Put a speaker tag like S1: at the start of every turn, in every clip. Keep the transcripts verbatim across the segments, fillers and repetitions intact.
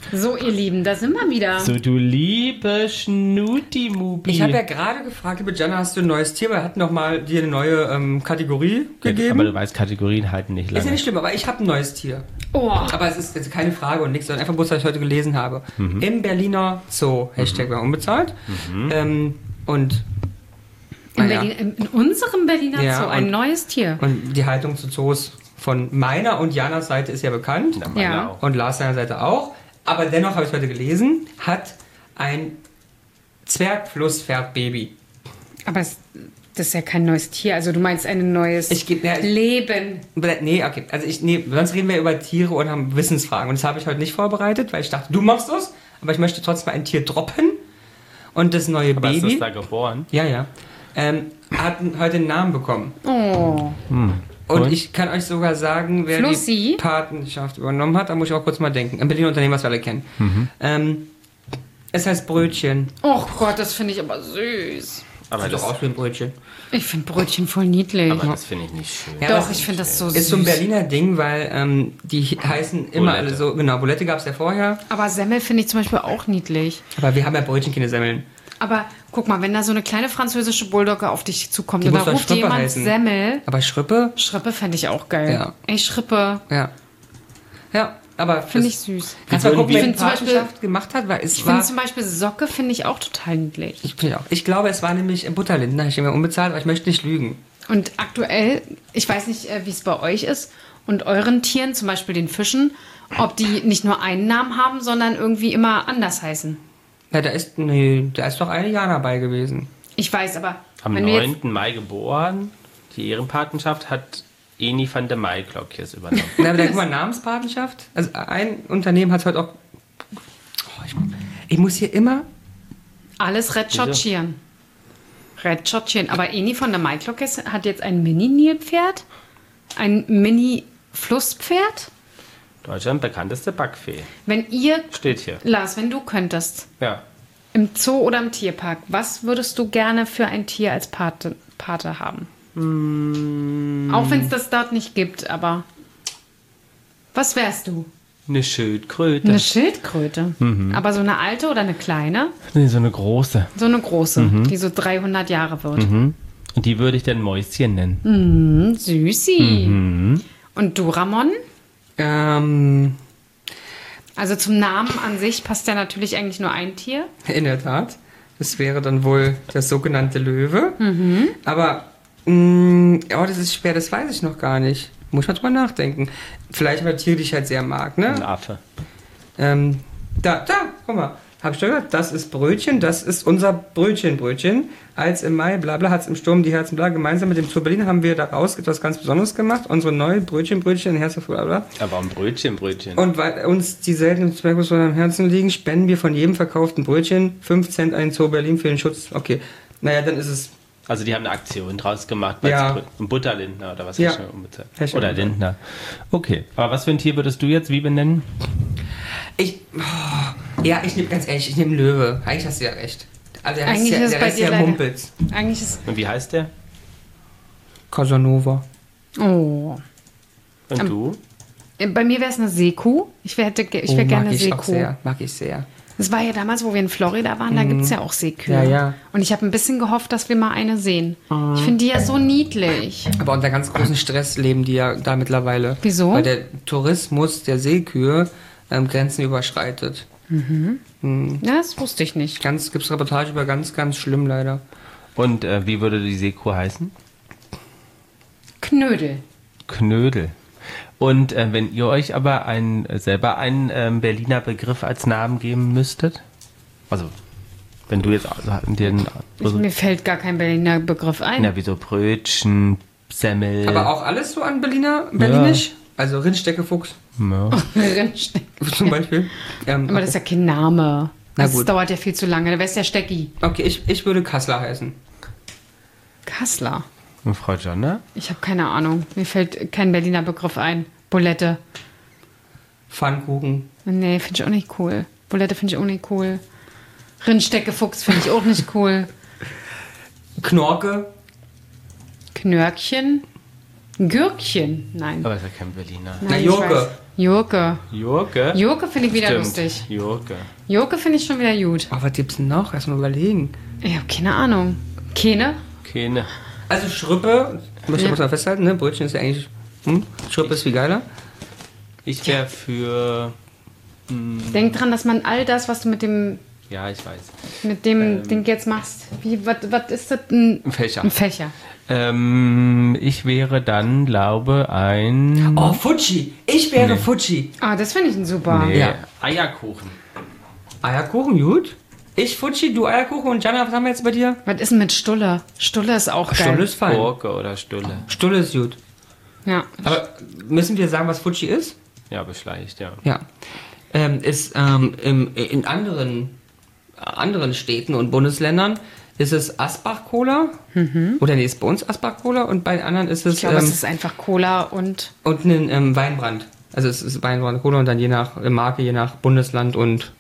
S1: So, ihr Lieben, da sind wir wieder.
S2: So, du liebe Schnuti-Mubi.
S3: Ich habe ja gerade gefragt, liebe Jana, hast du ein neues Tier? Wir hatten noch mal dir eine neue ähm, Kategorie gegeben.
S2: Aber du weißt, Kategorien halten nicht lange.
S3: Ist ja nicht schlimm, aber ich habe ein neues Tier.
S1: Oh.
S3: Aber es ist jetzt keine Frage und nichts, sondern einfach bloß, was ich heute gelesen habe. Mhm. Im Berliner Zoo, Hashtag war unbezahlt. Mhm. Ähm, und
S1: in,
S3: naja.
S1: Berlin, in unserem Berliner
S3: Ja,
S1: Zoo ein
S3: und-
S1: neues Tier.
S3: Und die Haltung zu Zoos von meiner und Janas Seite ist ja bekannt.
S2: Na, meine
S1: Ja.
S2: auch.
S3: Und Lars seiner Seite auch. Aber dennoch habe ich heute gelesen, hat ein Zwergflusspferdbaby.
S1: Aber es, das ist ja kein neues Tier. Also du meinst ein neues
S3: Ich geb- ja, ich-
S1: Leben.
S3: Nee, okay. Also ich, nee, sonst reden wir über Tiere und haben Wissensfragen. Und das habe ich heute nicht vorbereitet, weil ich dachte, du machst das. Aber ich möchte trotzdem ein Tier droppen. Und das neue
S2: Aber ist
S3: Baby.
S2: das da geboren?
S3: Ja, ja. Ähm, hat n- heute einen Namen bekommen.
S1: Oh.
S3: Und
S2: Und?
S3: ich kann euch sogar sagen, wer
S1: Flussi?
S3: die Patenschaft übernommen hat. Da muss ich auch kurz mal denken. Ein Berliner Unternehmen, was wir alle kennen. Ähm, es heißt Brötchen.
S1: Oh Gott, das finde ich aber süß.
S2: Aber
S3: Sieht
S2: das,
S3: doch aus wie ein Brötchen.
S1: Ich finde Brötchen voll niedlich.
S2: aber das finde ich nicht schön.
S3: Ja,
S1: Doch,
S3: aber
S1: ich finde das so süß.
S3: Ist so ein Berliner Ding, weil ähm, die heißen immer
S2: Bulette.
S3: alle so. Genau, Bulette gab es ja vorher.
S1: Aber Semmel finde ich zum Beispiel auch niedlich.
S3: Aber wir haben ja Brötchen, keine Semmeln.
S1: Aber guck mal, wenn da so eine kleine französische Bulldogge auf dich zukommt
S3: Die
S1: und da
S3: muss doch
S1: ruft
S3: Schrippe
S1: jemand
S3: heißen.
S1: Semmel.
S3: Aber Schrippe?
S1: Schrippe fände ich auch geil.
S3: Ja.
S1: Ey, Schrippe.
S3: Ja. Ja, aber
S1: Finde
S3: das-
S1: ich süß.
S3: Kannst du mal
S2: würden
S3: gucken,
S2: wir-
S3: wer die
S1: Ich find zum Beispiel-
S3: Patenschaft gemacht hat? Weil es
S1: Ich
S3: war...
S1: finde zum Beispiel Socke finde ich auch total niedlich.
S3: Ich, finde auch. Ich glaube, es war nämlich im Butterlinden. Da habe ich immer unbezahlt, aber ich möchte nicht lügen.
S1: Und aktuell, ich weiß nicht, äh, wie es bei euch ist und euren Tieren, zum Beispiel den Fischen, ob die nicht nur einen Namen haben, sondern irgendwie immer anders heißen.
S3: Ja, da ist, nee, da ist doch eine Jana bei gewesen.
S1: Ich weiß, aber
S2: Am
S1: wenn wir jetzt,
S2: neunten Mai geboren. Die Ehrenpatenschaft hat Eni van der Maiklokjes übernommen.
S3: Na, aber da guck mal, Namenspatenschaft. Also ein Unternehmen hat heute auch... Oh, ich, ich muss hier immer...
S1: alles recherchieren. Recherchieren. Aber Eni von der Maiklokes hat jetzt ein Mini-Nilpferd, ein Mini-Flusspferd.
S2: Deutschland bekannteste Backfee.
S1: Wenn ihr,
S2: Steht hier.
S1: Lars, wenn du könntest,
S2: Ja.
S1: im Zoo oder im Tierpark, was würdest du gerne für ein Tier als Pate, Pate haben?
S2: Mm.
S1: Auch wenn es das dort nicht gibt, aber was wärst du?
S2: Eine Schildkröte.
S1: Eine Schildkröte.
S2: Mhm.
S1: Aber so eine alte oder eine kleine?
S2: Nee, so eine große.
S1: So eine große,
S2: Mhm.
S1: die so dreihundert Jahre wird.
S2: Und die würde ich dann Mäuschen nennen.
S1: Mhm, süßi.
S2: Mhm.
S1: Und du, Ramon?
S3: Ähm,
S1: Also zum Namen an sich passt ja natürlich eigentlich nur ein Tier.
S3: in der Tat. Das wäre dann wohl das sogenannte Löwe.
S1: Mhm.
S3: Aber, mh, oh, das ist schwer, das weiß ich noch gar nicht. Muss ich mal drüber nachdenken. Vielleicht aber Tiere, die ich halt sehr mag,
S2: Ein
S3: ne?
S2: Affe.
S3: Ähm, da, da, guck mal. Hab ich doch gehört, das ist Brötchen, das ist unser Brötchen-Brötchen. Als im Mai, bla bla, hat's im Sturm die Herzen bla. Gemeinsam mit dem Zoo Berlin haben wir daraus etwas ganz Besonderes gemacht. Unsere neue Brötchen-Brötchen, Herzen bla bla.
S2: Aber ein Brötchen, Brötchen.
S3: Und weil uns die seltenen Zwergwürste am Herzen liegen, spenden wir von jedem verkauften Brötchen fünf Cent an den Zoo Berlin für den Schutz. Okay, naja, dann ist es...
S2: Also die haben eine Aktion draus gemacht. Weil
S3: Ja.
S2: sie Brö- ein Butterlindner oder was?
S3: Ja.
S2: Hast du unbezahlt?
S3: Hast du
S2: Oder
S3: unbezahlt.
S2: Lindner. Okay. Aber was für ein Tier würdest du jetzt wie benennen?
S3: Ich... Oh, ja, ich nehme ganz ehrlich, ich nehme Löwe. Eigentlich hast du ja recht. Also der
S1: Eigentlich
S3: Rest,
S1: ist
S3: der
S1: bei
S3: Rest
S1: dir
S3: ja
S1: leider-
S3: Mumpels.
S1: Eigentlich ist.
S2: Und wie heißt der?
S3: Casanova.
S1: Oh.
S2: Und
S1: Ähm,
S2: du?
S1: Bei mir wäre es eine Seekuh. Ich wäre ich wär
S3: Oh,
S1: gerne
S3: mag
S1: eine
S3: ich auch
S1: Seekuh.
S3: sehr. Mag ich sehr.
S1: Das war ja damals, wo wir in Florida waren, da gibt es ja auch Seekühe.
S3: Ja, ja.
S1: Und ich habe ein bisschen gehofft, dass wir mal eine sehen. Ich finde die ja so niedlich.
S3: Aber unter ganz großen Stress leben die ja da mittlerweile.
S1: Wieso?
S3: Weil der Tourismus der Seekühe ähm, Grenzen überschreitet.
S1: Ja, das wusste ich nicht.
S3: Ganz, gibt's Reportage über ganz, ganz schlimm leider.
S2: Und äh, wie würde die Seekuh heißen?
S1: Knödel.
S2: Knödel. Und äh, wenn ihr euch aber ein, äh, selber einen ähm, Berliner Begriff als Namen geben müsstet? Also, wenn du jetzt also, den...
S1: Ich, mir fällt gar kein Berliner Begriff ein.
S2: Na, wie so Brötchen, Semmel...
S3: Aber auch alles so an Berliner, Berlinisch? Also Rindstecke Fuchs
S2: Ja.
S1: Rindsteck.
S3: zum Beispiel. Ähm,
S1: Aber das ist ja kein Name.
S3: Na
S1: Das
S3: gut.
S1: dauert ja viel zu lange. Da wär's ja Stecki.
S3: okay, ich, ich würde Kassler heißen.
S1: Kassler.
S2: Und Frau Jonna?
S1: Ich habe keine Ahnung. Mir fällt kein Berliner Begriff ein. Bulette.
S3: Pfannkuchen.
S1: Nee, finde ich auch nicht cool. Bulette finde ich auch nicht cool. Rindstecke Fuchs finde ich auch nicht cool.
S3: Knorke.
S1: Knörkchen. Gürkchen. Nein.
S2: Aber ist ja kein Berliner.
S1: Nein,
S3: Na,
S1: ich
S3: Jurke.
S1: weiß. Jurke.
S2: Jurke?
S1: Jurke finde ich wieder
S2: Stimmt.
S1: lustig.
S2: Jurke.
S1: Jurke finde ich schon wieder gut.
S3: Oh, was gibt's denn noch? Erstmal überlegen.
S1: Ich habe keine Ahnung. Keine?
S2: Keine.
S3: Also Schrippe, muss ich
S1: Ja.
S3: muss mal festhalten, ne? Brötchen ist ja eigentlich, hm? Schrippe ist viel geiler.
S2: Ich wäre für...
S1: Denk dran, dass man all das, was du mit dem,
S2: Ja, ich weiß.
S1: mit dem
S2: Ähm.
S1: Ding jetzt machst, wie, was ist das? Ein,
S2: Ein Fächer.
S1: ein Fächer.
S2: Ähm, ich wäre dann, glaube ein...
S3: Oh, Fuji. Ich wäre
S2: Nee.
S3: Fuji.
S1: Ah, das finde ich ein super.
S2: Nee,
S3: Ja.
S2: Eierkuchen.
S3: Eierkuchen, gut. Ich Fuji, du Eierkuchen und Jana, was haben wir jetzt bei dir?
S1: Was ist denn mit Stulle? Stulle ist auch geil.
S3: Stulle ist fein.
S2: Gurke oder Stulle.
S3: Stulle ist gut.
S1: Ja.
S3: Aber müssen wir sagen, was Fuji ist?
S2: Ja, beschleicht, ja.
S3: Ja. Ähm, ist ähm, im, in anderen, anderen Städten und Bundesländern ist es Asbach-Cola. Oder nee, ist bei uns Asbach-Cola und bei den anderen ist es,
S1: Ich glaube,
S3: ähm,
S1: es ist einfach Cola und
S3: und ein ähm, Weinbrand. Also es ist Weinbrand Cola und dann je nach äh, Marke, je nach Bundesland und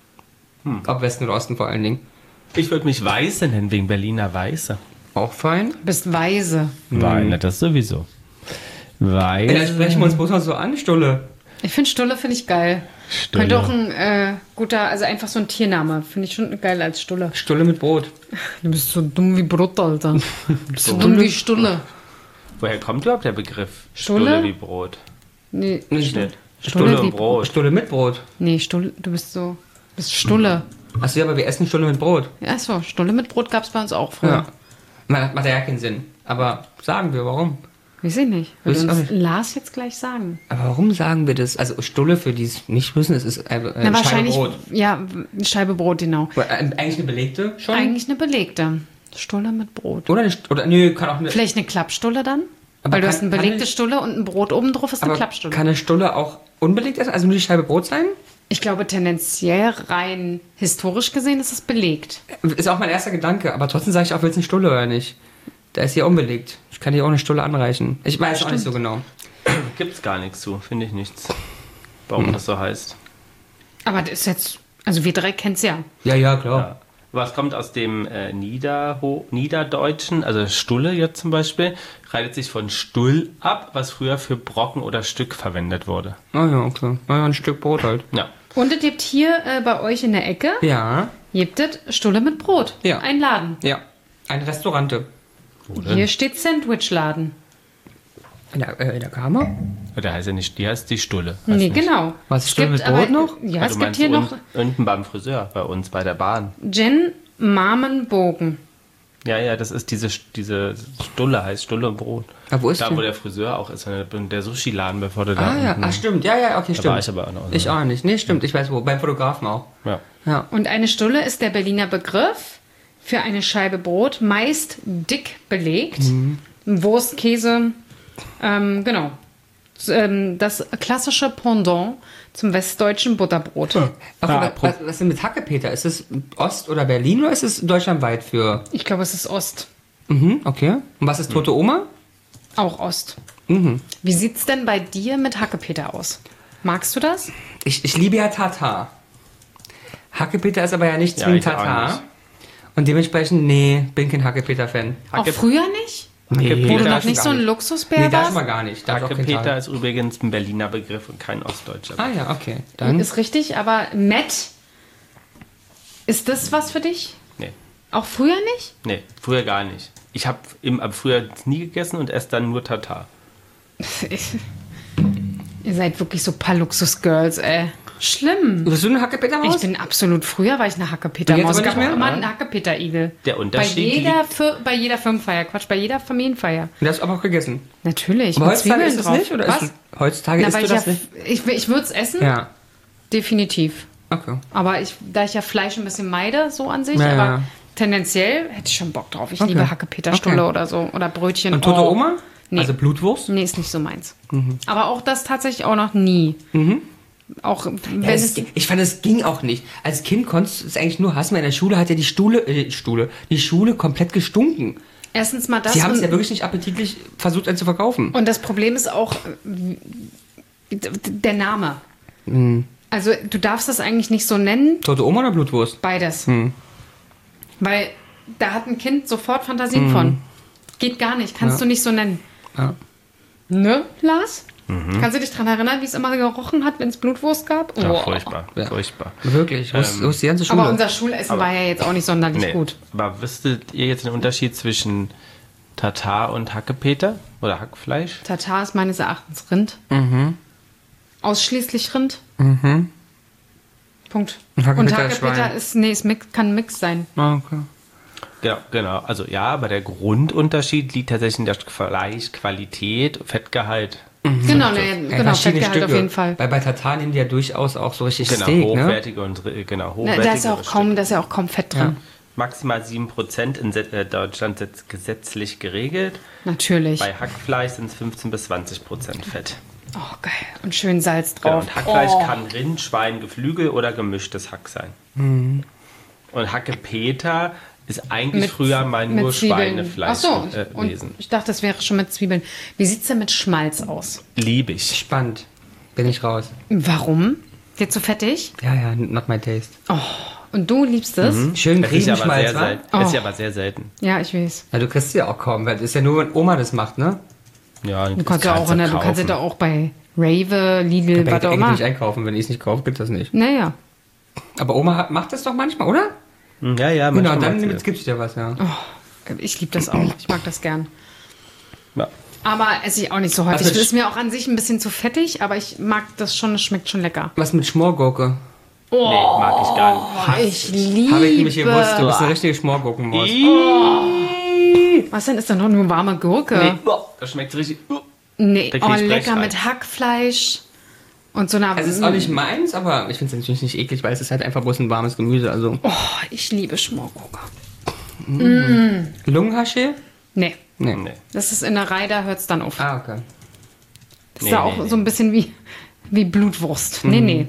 S3: ob Westen oder Osten vor allen Dingen.
S2: Ich würde mich Weiße nennen, wegen Berliner Weiße.
S3: Auch fein.
S1: bist weise.
S2: Weine, das sowieso.
S3: Ey, dann
S2: Weiße.
S3: sprechen wir uns bloß mal so an, Stulle.
S1: Ich finde Stulle finde ich geil.
S2: Stulle.
S1: Könnte auch ein äh, guter, also einfach so ein Tiername. Finde ich schon geil als Stulle.
S3: Stulle mit Brot.
S1: Du bist so dumm wie Brot, Alter. Du bist so
S3: Stulle?
S1: dumm wie Stulle.
S2: Woher kommt überhaupt der Begriff?
S1: Stulle?
S2: wie Brot.
S1: Nee,
S3: Nee,
S2: Stulle,
S1: Stulle
S2: Stulle
S1: wie
S2: und Brot.
S3: Stulle mit Brot.
S1: nee Stulle, du bist so, bist Stulle.
S3: Achso, ja, aber wir essen Stulle mit Brot.
S1: Ja, so, Stulle mit Brot gab es bei uns auch früher.
S3: Ja. Macht, macht ja keinen Sinn. Aber sagen wir, warum?
S1: Weiß ich nicht. Würde
S3: Weiß ich auch
S1: uns
S3: nicht.
S1: Lars jetzt gleich sagen.
S3: Aber warum sagen wir das? Also Stulle, für die es nicht wissen, es ist äh,
S1: Na,
S3: Scheibe
S1: wahrscheinlich,
S3: Brot.
S1: ja, eine Scheibe Brot, genau.
S3: Äh, Eigentlich eine belegte schon?
S1: Eigentlich eine belegte. Stulle mit Brot.
S3: Oder eine, St- oder nö, kann auch eine.
S1: Vielleicht eine Klappstulle dann?
S3: Aber
S1: Weil du
S3: kann-
S1: hast eine
S3: kann
S1: belegte
S3: ich-
S1: Stulle und ein Brot oben drauf ist eine
S3: aber
S1: Klappstulle.
S3: kann eine Stulle auch unbelegt essen? Also nur die Scheibe Brot sein?
S1: Ich glaube, tendenziell rein historisch gesehen ist es belegt.
S3: Ist auch mein erster Gedanke. Aber trotzdem sage ich auch, will es eine Stulle oder nicht? Da ist hier unbelegt. Ich kann dir auch eine Stulle anreichen. Ich weiß auch nicht so genau.
S2: Gibt's gar nichts zu, finde ich nichts. Warum das so heißt.
S1: Aber das ist jetzt, also wir drei kennen es ja.
S3: Ja, ja, klar.
S2: Ja. Was kommt aus dem äh, Niederho Niederdeutschen, also Stulle jetzt zum Beispiel, reitet sich von Stull ab, was früher für Brocken oder Stück verwendet wurde.
S3: Ah ja, okay. Ah ja, ein Stück Brot halt.
S2: Ja.
S1: Und es gibt hier äh, bei euch in der Ecke,
S3: Ja,
S1: gibt es Stulle mit Brot.
S3: Ja.
S1: Ein Laden.
S3: ja. Ein Restaurante.
S2: Wo denn?
S1: Hier steht Sandwichladen.
S3: In der, äh, in der Kammer?
S2: Der heißt ja nicht, die heißt die Stulle. Weiß
S1: Nee,
S2: nicht.
S1: genau.
S3: Was,
S1: Es
S3: Stulle
S1: gibt
S3: mit Brot
S1: aber-
S3: noch?
S1: Ja,
S2: Ah,
S1: es
S2: du
S1: gibt
S2: meinst
S1: hier
S2: un
S1: noch
S2: unten beim Friseur, bei uns, bei der Bahn.
S1: Jen Marmenbogen.
S2: Ja, ja, das ist diese, diese Stulle, heißt Stulle und Brot.
S3: Ah, wo ist
S2: da,
S3: die?
S2: wo der Friseur auch ist, der Sushi-Laden, bevor du da
S3: Ah ja,
S2: unten-
S3: ach stimmt. Ja, ja, okay,
S2: Da
S3: stimmt.
S2: war ich aber auch noch.
S3: Ich auch nicht. Nee, stimmt. Ich weiß wo. Beim Fotografen auch.
S2: Ja.
S3: Ja.
S1: Und eine Stulle ist der Berliner Begriff für eine Scheibe Brot, meist dick belegt.
S3: Mhm.
S1: Wurst, Käse, ähm, genau. S- ähm, Das klassische Pendant zum westdeutschen Butterbrot.
S3: Ach,
S2: Ah,
S3: oder,
S2: pro-
S3: was, was ist denn mit Hackepeter? Ist es Ost oder Berlin oder ist es deutschlandweit für?
S1: Ich glaube, es ist Ost.
S3: Mhm, okay. Und was ist Tote Oma?
S1: Auch Ost.
S3: Mhm.
S1: Wie sieht's denn bei dir mit Hackepeter aus? Magst du das?
S3: Ich, ich liebe ja Tatar. Hackepeter ist aber ja nicht
S2: Ja,
S3: zwingend
S2: ich auch
S3: Tatar.
S2: nicht.
S3: Und dementsprechend, nee, bin kein Hackepeter-Fan.
S1: Auch früher nicht?
S3: Nee,
S1: Wo du
S2: da
S1: noch
S2: ist
S1: nicht
S3: gar
S1: so ein
S3: nicht.
S1: Luxusbär
S3: Nee, da
S1: warst?
S3: schon mal gar nicht. Da ist auch kein
S2: Hackepeter
S3: Tal.
S2: ist übrigens ein Berliner Begriff und kein ostdeutscher.
S3: Ah ja, okay. Dann
S1: Ist richtig, aber Matt, ist das was für dich?
S2: Nee,
S1: Auch früher nicht?
S2: nee, früher gar nicht. Ich habe ab früher nie gegessen und esse dann nur Tatar.
S1: Ihr seid wirklich so ein paar Luxus-Girls, ey. Schlimm.
S3: bist du ein Hackepeter
S1: Ich
S3: raus?
S1: bin absolut, früher war ich eine Hackepeter.
S3: Und jetzt
S1: Maus.
S3: aber
S1: Es
S3: nicht
S1: gab auch
S3: mehr?
S1: immer einen Hackepeter-Igel.
S2: Der
S1: Bei
S2: Unterschied
S1: jeder, Fir bei jeder Firmenfeier, Quatsch, bei jeder Familienfeier.
S3: Du hast aber auch gegessen.
S1: Natürlich.
S3: Aber
S1: mit
S3: heutzutage
S1: Zwiebeln
S3: ist es
S1: drauf.
S3: nicht? Oder
S1: Was?
S3: Ist du, heutzutage
S1: Na,
S3: isst
S1: weil
S3: du
S1: ich,
S3: das
S1: ja,
S3: nicht?
S1: ich, ich würde es essen,
S3: Ja.
S1: definitiv.
S3: Okay.
S1: Aber ich, da ich ja Fleisch ein bisschen meide, so an sich,
S3: Ja,
S1: aber
S3: ja.
S1: tendenziell hätte ich schon Bock drauf. Ich
S3: Okay.
S1: liebe Hackepeterstulle
S3: Okay.
S1: oder so. Oder Brötchen.
S3: Und Tote
S1: Oh.
S3: Oma?
S1: Nee.
S3: Also Blutwurst?
S1: Nee, ist nicht so meins.
S3: Mhm.
S1: Aber auch das tatsächlich auch noch nie. Auch wenn
S3: Ja,
S1: es,
S3: es, ich fand, es ging auch nicht. Als Kind konntest du es eigentlich nur hassen, weil in der Schule hat ja die Schule, äh, Schule, die Schule komplett gestunken.
S1: erstens mal das
S3: Sie haben es
S1: und,
S3: ja wirklich nicht appetitlich versucht, einen zu verkaufen.
S1: und das Problem ist auch äh, d- der Name.
S3: Mhm.
S1: Also du darfst das eigentlich nicht so nennen,
S3: Tote Oma oder Blutwurst?
S1: beides.
S3: Mhm.
S1: Weil da hat ein Kind sofort Fantasien von. Geht gar nicht, kannst
S3: Ja.
S1: du nicht so nennen.
S3: Ja.
S1: Ne, Lars?
S2: Mhm.
S1: Kannst du dich daran erinnern, wie es immer gerochen hat, wenn es Blutwurst gab?
S2: Ja,
S1: Oh.
S2: furchtbar,
S3: Ja.
S2: furchtbar.
S3: Wirklich, wo ist, wo ist die ganze Schule?
S1: Aber unser Schulessen war ja jetzt auch nicht sonderlich
S2: Nee.
S1: gut.
S2: Aber wüsstet ihr jetzt den Unterschied zwischen Tatar und Hackepeter oder Hackfleisch?
S1: Tatar ist meines Erachtens Rind.
S3: Mhm.
S1: Ausschließlich Rind.
S3: Mhm.
S1: Punkt.
S3: Und Hackepeter
S1: Und
S3: ist
S1: Hackepeter
S3: Schwein.
S1: ist, nee, es mix, kann ein Mix sein.
S3: Ah, okay.
S2: Genau, genau. Also ja, aber der Grundunterschied liegt tatsächlich in der Fleischqualität, Fettgehalt.
S1: Genau, nee,
S3: Ja,
S1: genau,
S3: verschiedene
S1: Fettgehalt
S3: Stücke.
S1: auf jeden Fall.
S3: Weil bei Tatar nehmen die ja durchaus auch so richtig
S2: Genau,
S3: Steak, ne?
S2: hochwertige und äh, genau,
S1: Na,
S2: hochwertige
S1: da ist ja auch kaum, da ist ja auch kaum Fett drin.
S2: Maximal sieben Prozent in Se- äh, Deutschland setz- gesetzlich geregelt.
S1: Natürlich.
S2: Bei Hackfleisch sind es fünfzehn bis zwanzig Prozent Fett.
S1: Oh, geil. Und schön Salz
S2: Genau,
S1: drauf.
S2: und Hackfleisch
S1: oh.
S2: kann Rind, Schwein, Geflügel oder gemischtes Hack sein. Und Hackepeter ist eigentlich
S1: Mit-
S2: früher mal
S1: mit
S2: nur
S1: Zwiebeln.
S2: Schweinefleisch
S1: Ach so,
S2: äh,
S1: und
S2: gewesen.
S1: ich dachte, das wäre schon mit Zwiebeln. Wie sieht es denn mit Schmalz aus?
S2: Liebe ich.
S3: Spannend. Bin ich raus.
S1: Warum? Dir zu fettig?
S3: Ja, ja, not my taste.
S1: Oh, und du liebst es?
S3: Schön
S2: Es ist ja aber
S3: Griebenschmalz,
S2: sehr,
S3: wa?
S2: selten.
S1: Oh.
S2: Es ist ja aber sehr selten.
S1: Ja, ich weiß.
S3: Ja, du kriegst sie ja auch kaum, weil das ist ja nur, wenn Oma das macht, ne?
S2: Ja,
S1: Du kannst ja auch, in der, du kannst ja da auch bei Rave, Lidl,
S3: Bei
S1: was auch
S3: eigentlich
S1: immer.
S3: nicht einkaufen, wenn ich es nicht kaufe, gibt das nicht.
S1: Naja.
S3: Aber Oma hat, macht das doch manchmal, oder?
S2: Ja, ja,
S3: Genau,
S2: manchmal
S3: dann
S2: macht's
S3: gibt es dir was, ja.
S1: Oh, ich liebe das auch. Ich mag das gern.
S2: ja.
S1: Aber esse ich auch nicht so häufig.
S3: Was mit
S1: Ist mir auch an sich ein bisschen zu fettig, aber ich mag das schon, es schmeckt schon lecker.
S3: Was mit Schmorgurke?
S1: Oh,
S2: Nee, mag ich gar nicht.
S1: ich liebe.
S3: Habe ich nämlich gewusst, du bist eine richtige Schmorgurkenmaus.
S1: Was denn? Ist da noch nur warme Gurke?
S2: Nee, boah, das schmeckt richtig. uh.
S1: Nee,
S2: Da krieg
S1: oh,
S2: ich
S1: lecker
S2: Brechreiz.
S1: mit Hackfleisch und so einer.
S3: Es ist auch nicht meins, aber ich finde es natürlich nicht eklig, weil es ist halt einfach bloß ein warmes Gemüse. Also
S1: Oh, ich liebe Schmorgurke.
S3: Lungenhaschee?
S1: Nee,
S3: Nee.
S2: Nee.
S1: das ist in der Reihe, da hört es dann auf.
S3: Ah, okay.
S1: Das ist
S2: Nee,
S1: ja
S2: nee,
S1: auch
S2: nee.
S1: so ein bisschen wie, wie Blutwurst. Nee, nee.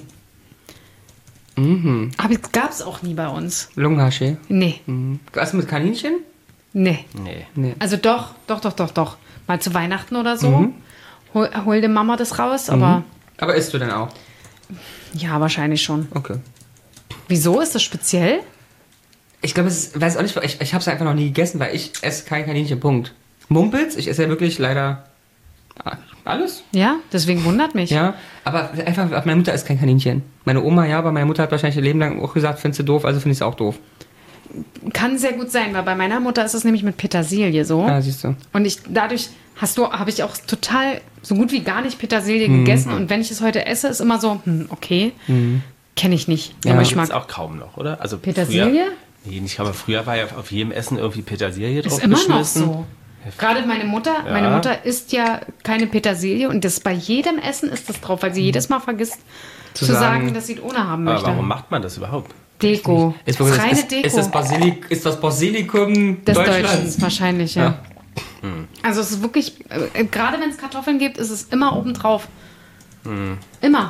S3: Mhm.
S1: Aber gab es auch nie bei uns.
S3: Lungenhaschee.
S1: Nee,
S3: Mhm. Was mit Kaninchen?
S1: nee.
S2: Nee.
S3: Nee.
S1: Also doch, doch, doch, doch, doch. Mal zu Weihnachten oder so.
S3: Mhm.
S1: Hol, hol der Mama das raus, aber
S3: Aber isst du denn auch?
S1: ja, wahrscheinlich schon.
S3: Okay.
S1: Wieso ist das speziell?
S3: Ich glaube, es ist, weiß auch nicht, ich, ich habe es einfach noch nie gegessen, weil ich esse kein Kaninchen, Punkt. Mumpels, ich esse ja wirklich leider alles.
S1: Ja, deswegen wundert mich.
S3: Ja, aber einfach, meine Mutter isst kein Kaninchen. Meine Oma ja, aber meine Mutter hat wahrscheinlich ihr Leben lang auch gesagt, findest du doof, also finde ich es auch doof.
S1: Kann sehr gut sein, weil bei meiner Mutter ist es nämlich mit Petersilie so.
S3: Ja, siehst du.
S1: Und ich dadurch hast du, habe ich auch total so gut wie gar nicht Petersilie
S3: Mhm.
S1: gegessen. Und wenn ich es heute esse, ist immer so, hm, okay, kenne ich nicht.
S3: Ja.
S1: Aber ich
S2: Gibt's
S1: mag
S2: auch kaum noch, oder? Also
S1: Petersilie.
S2: Früher, nee, nicht, aber früher war ja auf jedem Essen irgendwie Petersilie drauf
S1: Ist immer noch
S2: geschmissen.
S1: so. Gerade meine Mutter,
S2: Ja.
S1: meine Mutter isst ja keine Petersilie und das bei jedem Essen ist das drauf, weil sie jedes Mal vergisst zu,
S3: Zu
S1: sagen,
S3: sagen-
S1: dass sie es ohne haben
S2: Aber
S1: möchte.
S2: warum macht man das überhaupt?
S1: Deko.
S3: Ist,
S1: Das ist
S3: ist,
S1: reine
S3: ist,
S1: Deko.
S3: ist, das Basilik, ist das Basilikum
S1: des
S3: Deutschlands?
S1: Deutschen wahrscheinlich, ja.
S3: Ja.
S1: Also es ist wirklich, äh, gerade wenn es Kartoffeln gibt, ist es immer obendrauf.
S2: Hm.
S1: Immer.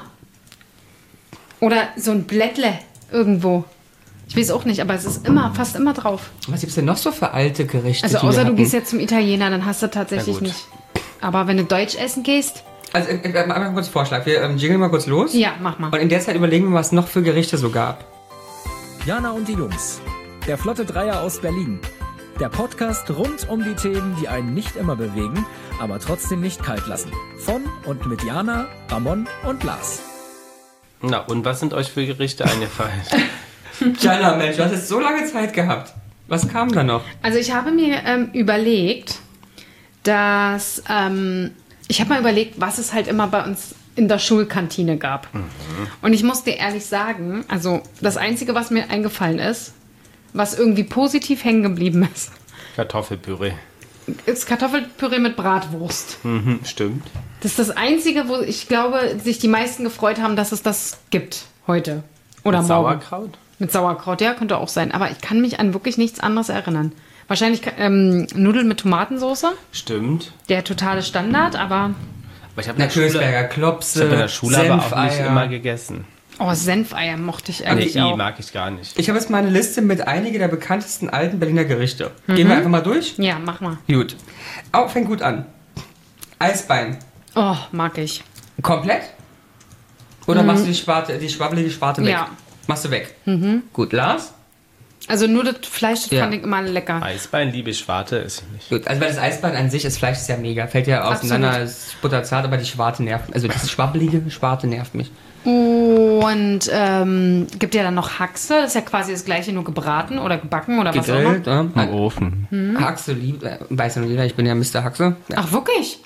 S1: Oder so ein Blättle irgendwo. Ich weiß auch nicht, aber es ist immer, fast immer drauf.
S3: Was gibt's denn noch so für alte Gerichte?
S1: Also
S3: die wir
S1: außer du
S3: hatten?
S1: gehst jetzt zum Italiener, dann hast du tatsächlich
S2: Na gut.
S1: nicht. Aber wenn du Deutsch essen gehst,
S3: Also, äh, äh, mal kurz Vorschlag. Wir ähm, jingeln mal kurz los.
S1: ja, mach mal.
S3: Und in der Zeit überlegen wir, was es noch für Gerichte so gab.
S4: Jana und die Jungs. Der Flotte Dreier aus Berlin. Der Podcast rund um die Themen, die einen nicht immer bewegen, aber trotzdem nicht kalt lassen. Von und mit Jana, Ramon und Lars.
S2: Na, und was sind euch für Gerichte eingefallen?
S3: Jana, Mensch, du hast jetzt so lange Zeit gehabt. Was kam da noch?
S1: Also ich habe mir ähm, überlegt, dass ähm, ich habe mal überlegt, was es halt immer bei uns in der Schulkantine gab. Und ich muss dir ehrlich sagen, also das Einzige, was mir eingefallen ist, was irgendwie positiv hängen geblieben ist,
S2: Kartoffelpüree.
S1: ist Kartoffelpüree mit Bratwurst.
S2: Mhm, stimmt.
S1: Das ist das Einzige, wo ich glaube, sich die meisten gefreut haben, dass es das gibt heute. Oder
S2: Mit
S1: morgen.
S2: Sauerkraut?
S1: Mit Sauerkraut, ja, könnte auch sein. Aber ich kann mich an wirklich nichts anderes erinnern. Wahrscheinlich ähm, Nudeln mit Tomatensauce.
S2: Stimmt.
S1: Der totale Standard, aber
S2: Aber ich habe
S3: Na,
S2: in der Schule,
S3: Königsberger
S2: ich
S3: Klopse,
S2: hab in der Schule aber auch nicht
S3: Senfeier.
S2: immer gegessen.
S1: oh, Senfeier mochte ich
S2: Nee,
S1: eigentlich
S2: i,
S1: auch.
S2: mag ich gar nicht.
S3: Ich habe jetzt mal eine Liste mit einigen der bekanntesten alten Berliner Gerichte. Gehen wir einfach mal durch?
S1: Ja, mach mal.
S3: Gut. Oh, fängt gut an. Eisbein.
S1: Oh, mag ich.
S3: Komplett? Oder machst du die, Sparte, die schwabbelige Sparte weg?
S1: Ja.
S3: Machst du weg? Gut, Lars?
S1: Also nur das Fleisch, das
S3: Ja.
S1: fand ich immer lecker.
S2: Eisbein liebe ich, Schwarte esse ich nicht.
S3: Gut, also weil das Eisbein an sich, das Fleisch ist ja mega. Fällt ja auseinander,
S1: Absolut.
S3: ist butterzart, aber die Schwarte nervt mich. Also das schwabbelige Schwarte nervt mich.
S1: Und ähm, gibt ja dann noch Haxe. Das ist ja quasi das gleiche, nur gebraten oder gebacken oder was auch immer.
S3: Gegrillt, ja.
S2: Im Ofen.
S1: Hm.
S3: Haxe liebt, äh, weiß ja nur jeder, ich bin ja Mister Haxe. Ja.
S1: Ach, wirklich?